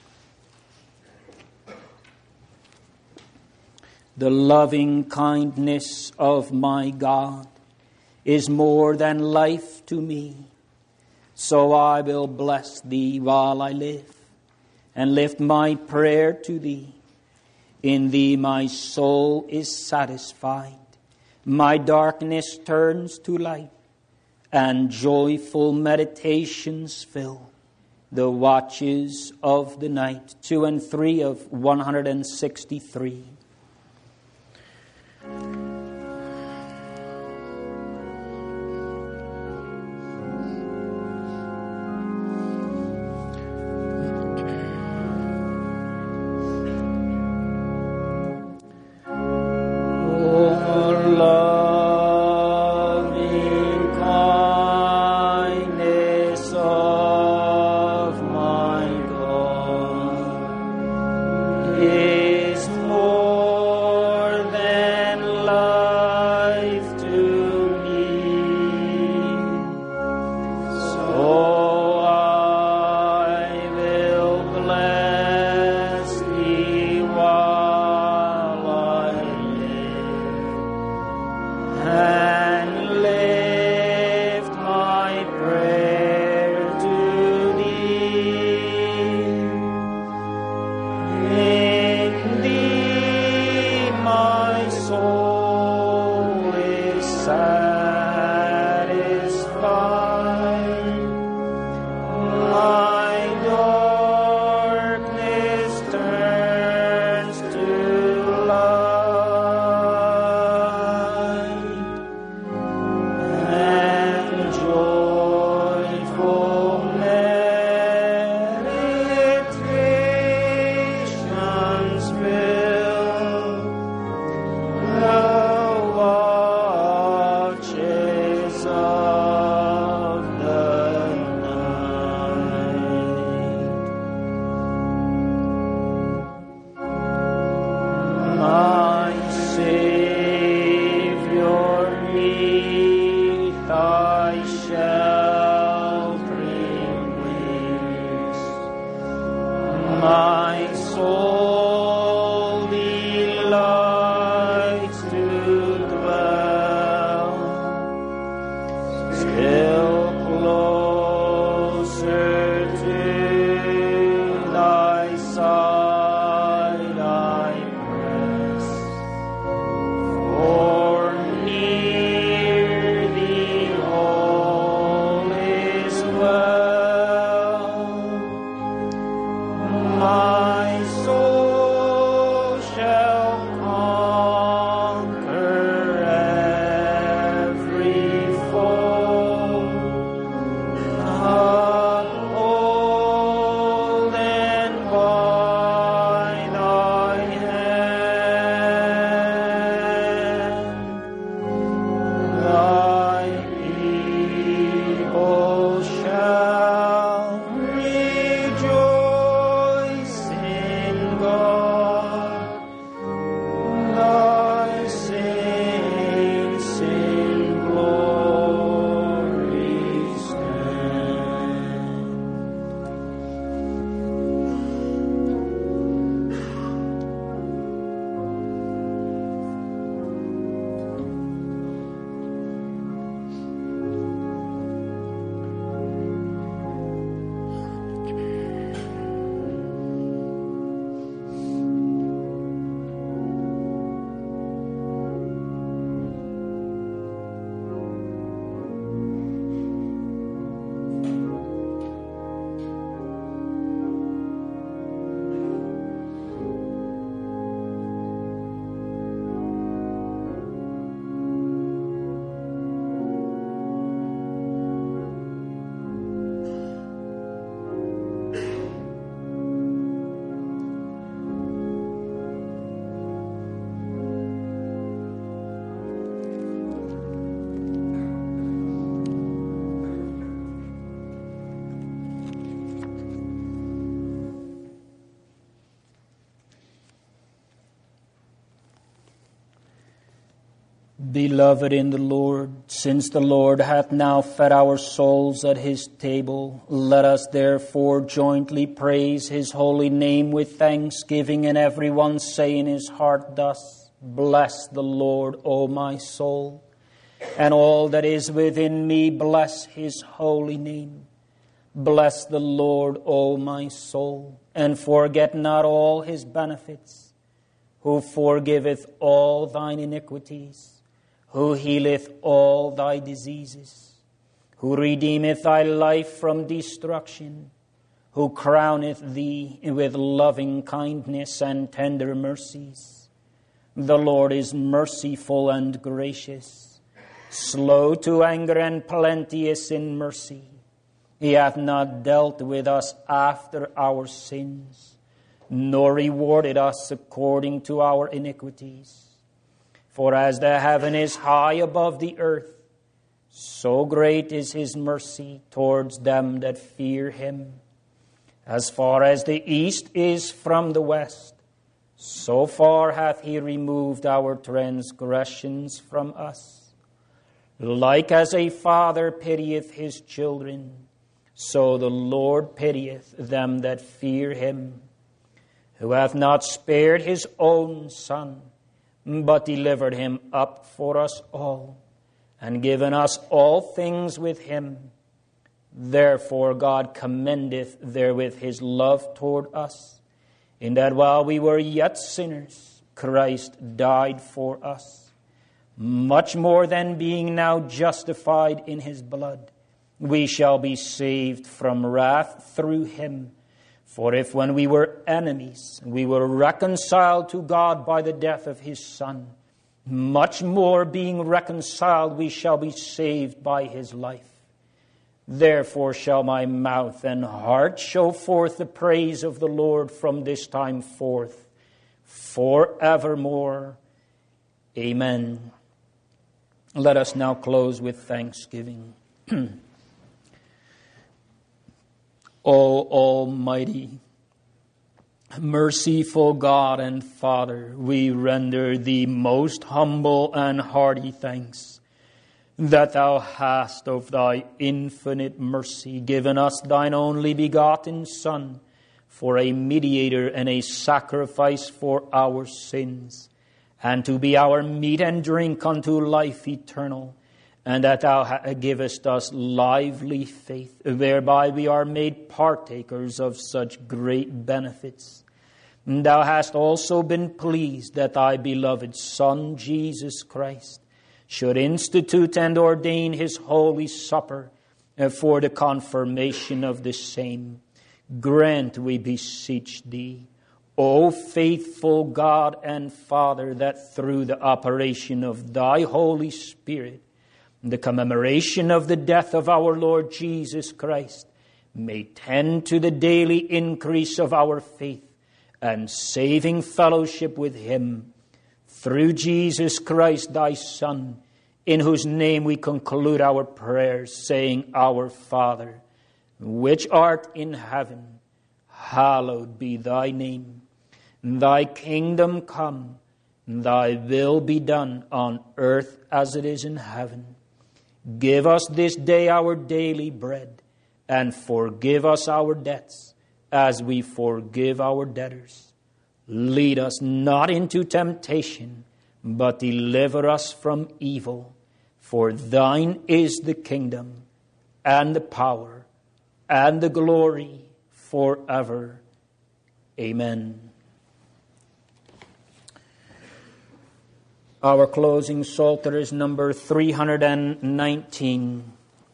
The loving kindness of my God is more than life to me. So I will bless thee while I live, and lift my prayer to thee. In thee my soul is satisfied. My darkness turns to light, and joyful meditations fill the watches of the night. Two and three of one sixty-three. Beloved in the Lord, since the Lord hath now fed our souls at his table, let us therefore jointly praise his holy name with thanksgiving, and every one say in his heart thus, Bless the Lord, O my soul, and all that is within me, bless his holy name. Bless the Lord, O my soul, and forget not all his benefits, who forgiveth all thine iniquities, who healeth all thy diseases, who redeemeth thy life from destruction, who crowneth thee with loving kindness and tender mercies. The Lord is merciful and gracious, slow to anger and plenteous in mercy. He hath not dealt with us after our sins, nor rewarded us according to our iniquities. For as the heaven is high above the earth, so great is his mercy towards them that fear him. As far as the east is from the west, so far hath he removed our transgressions from us. Like as a father pitieth his children, so the Lord pitieth them that fear him, who hath not spared his own Son, but delivered him up for us all, and given us all things with him. Therefore God commendeth therewith his love toward us, in that while we were yet sinners, Christ died for us. Much more than being now justified in his blood, we shall be saved from wrath through him. For if when we were enemies, we were reconciled to God by the death of his Son, much more being reconciled, we shall be saved by his life. Therefore shall my mouth and heart show forth the praise of the Lord from this time forth, forevermore. Amen. Let us now close with thanksgiving. O Almighty, merciful God and Father, we render thee most humble and hearty thanks that thou hast of thy infinite mercy given us thine only begotten Son for a mediator and a sacrifice for our sins, and to be our meat and drink unto life eternal, and that thou givest us lively faith, whereby we are made partakers of such great benefits. Thou hast also been pleased that thy beloved Son, Jesus Christ, should institute and ordain his holy supper for the confirmation of the same. Grant, we beseech thee, O faithful God and Father, that through the operation of thy Holy Spirit, the commemoration of the death of our Lord Jesus Christ may tend to the daily increase of our faith and saving fellowship with him. Through Jesus Christ, thy Son, in whose name we conclude our prayers, saying, Our Father, which art in heaven, hallowed be thy name. Thy kingdom come, thy will be done on earth as it is in heaven. Give us this day our daily bread, and forgive us our debts, as we forgive our debtors. Lead us not into temptation, but deliver us from evil. For thine is the kingdom, and the power, and the glory, forever. Amen. Our closing psalter is number three hundred nineteen.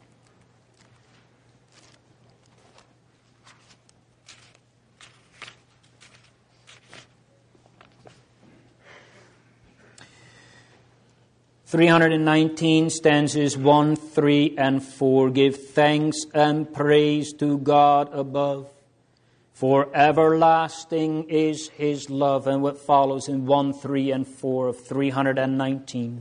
three hundred nineteen, stanzas one, three, and four. Give thanks and praise to God above, for everlasting is his love. And what follows in one, three, and four of three hundred nineteen.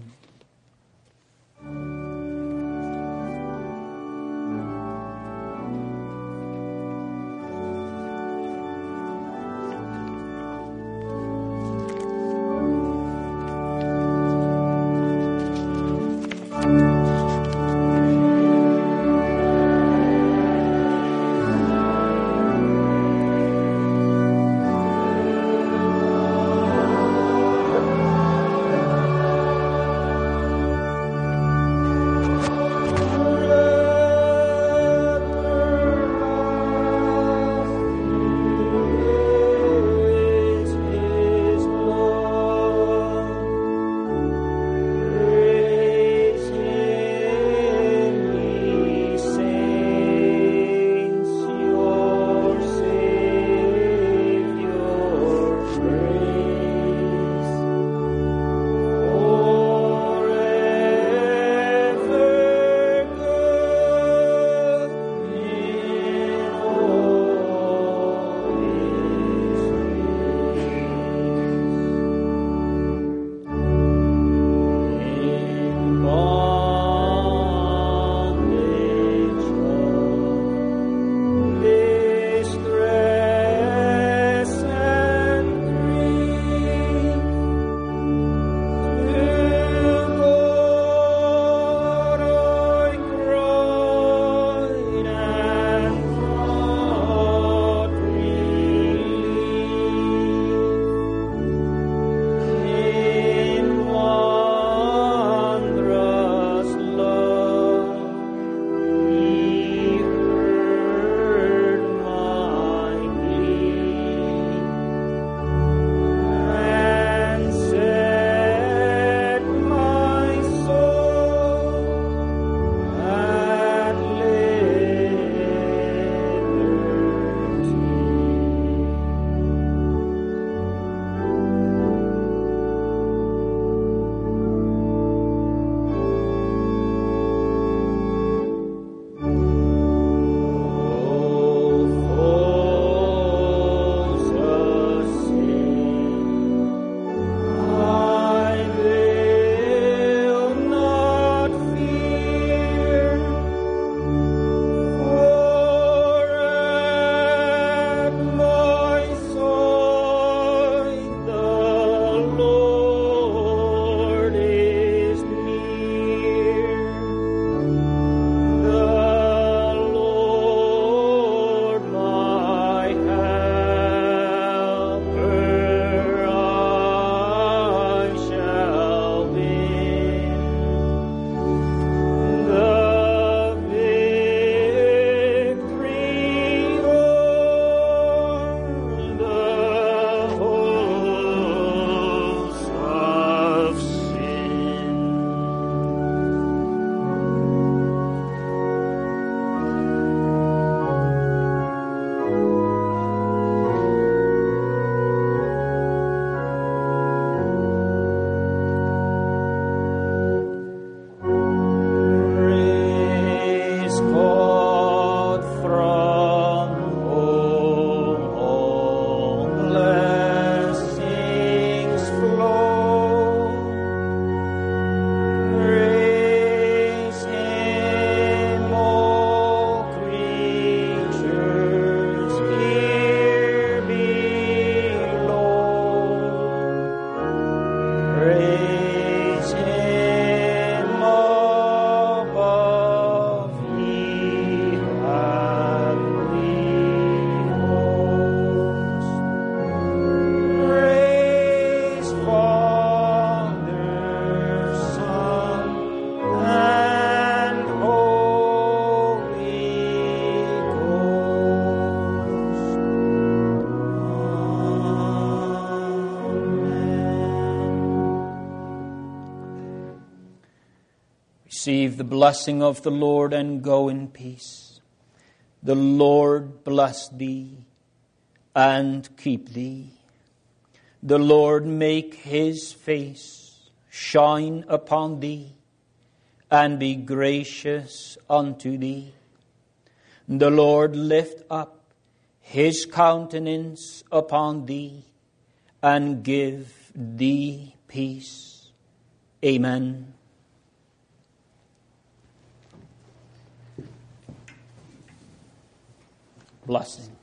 Receive the blessing of the Lord and go in peace. The Lord bless thee and keep thee. The Lord make his face shine upon thee and be gracious unto thee. The Lord lift up his countenance upon thee and give thee peace. Amen. Blessing.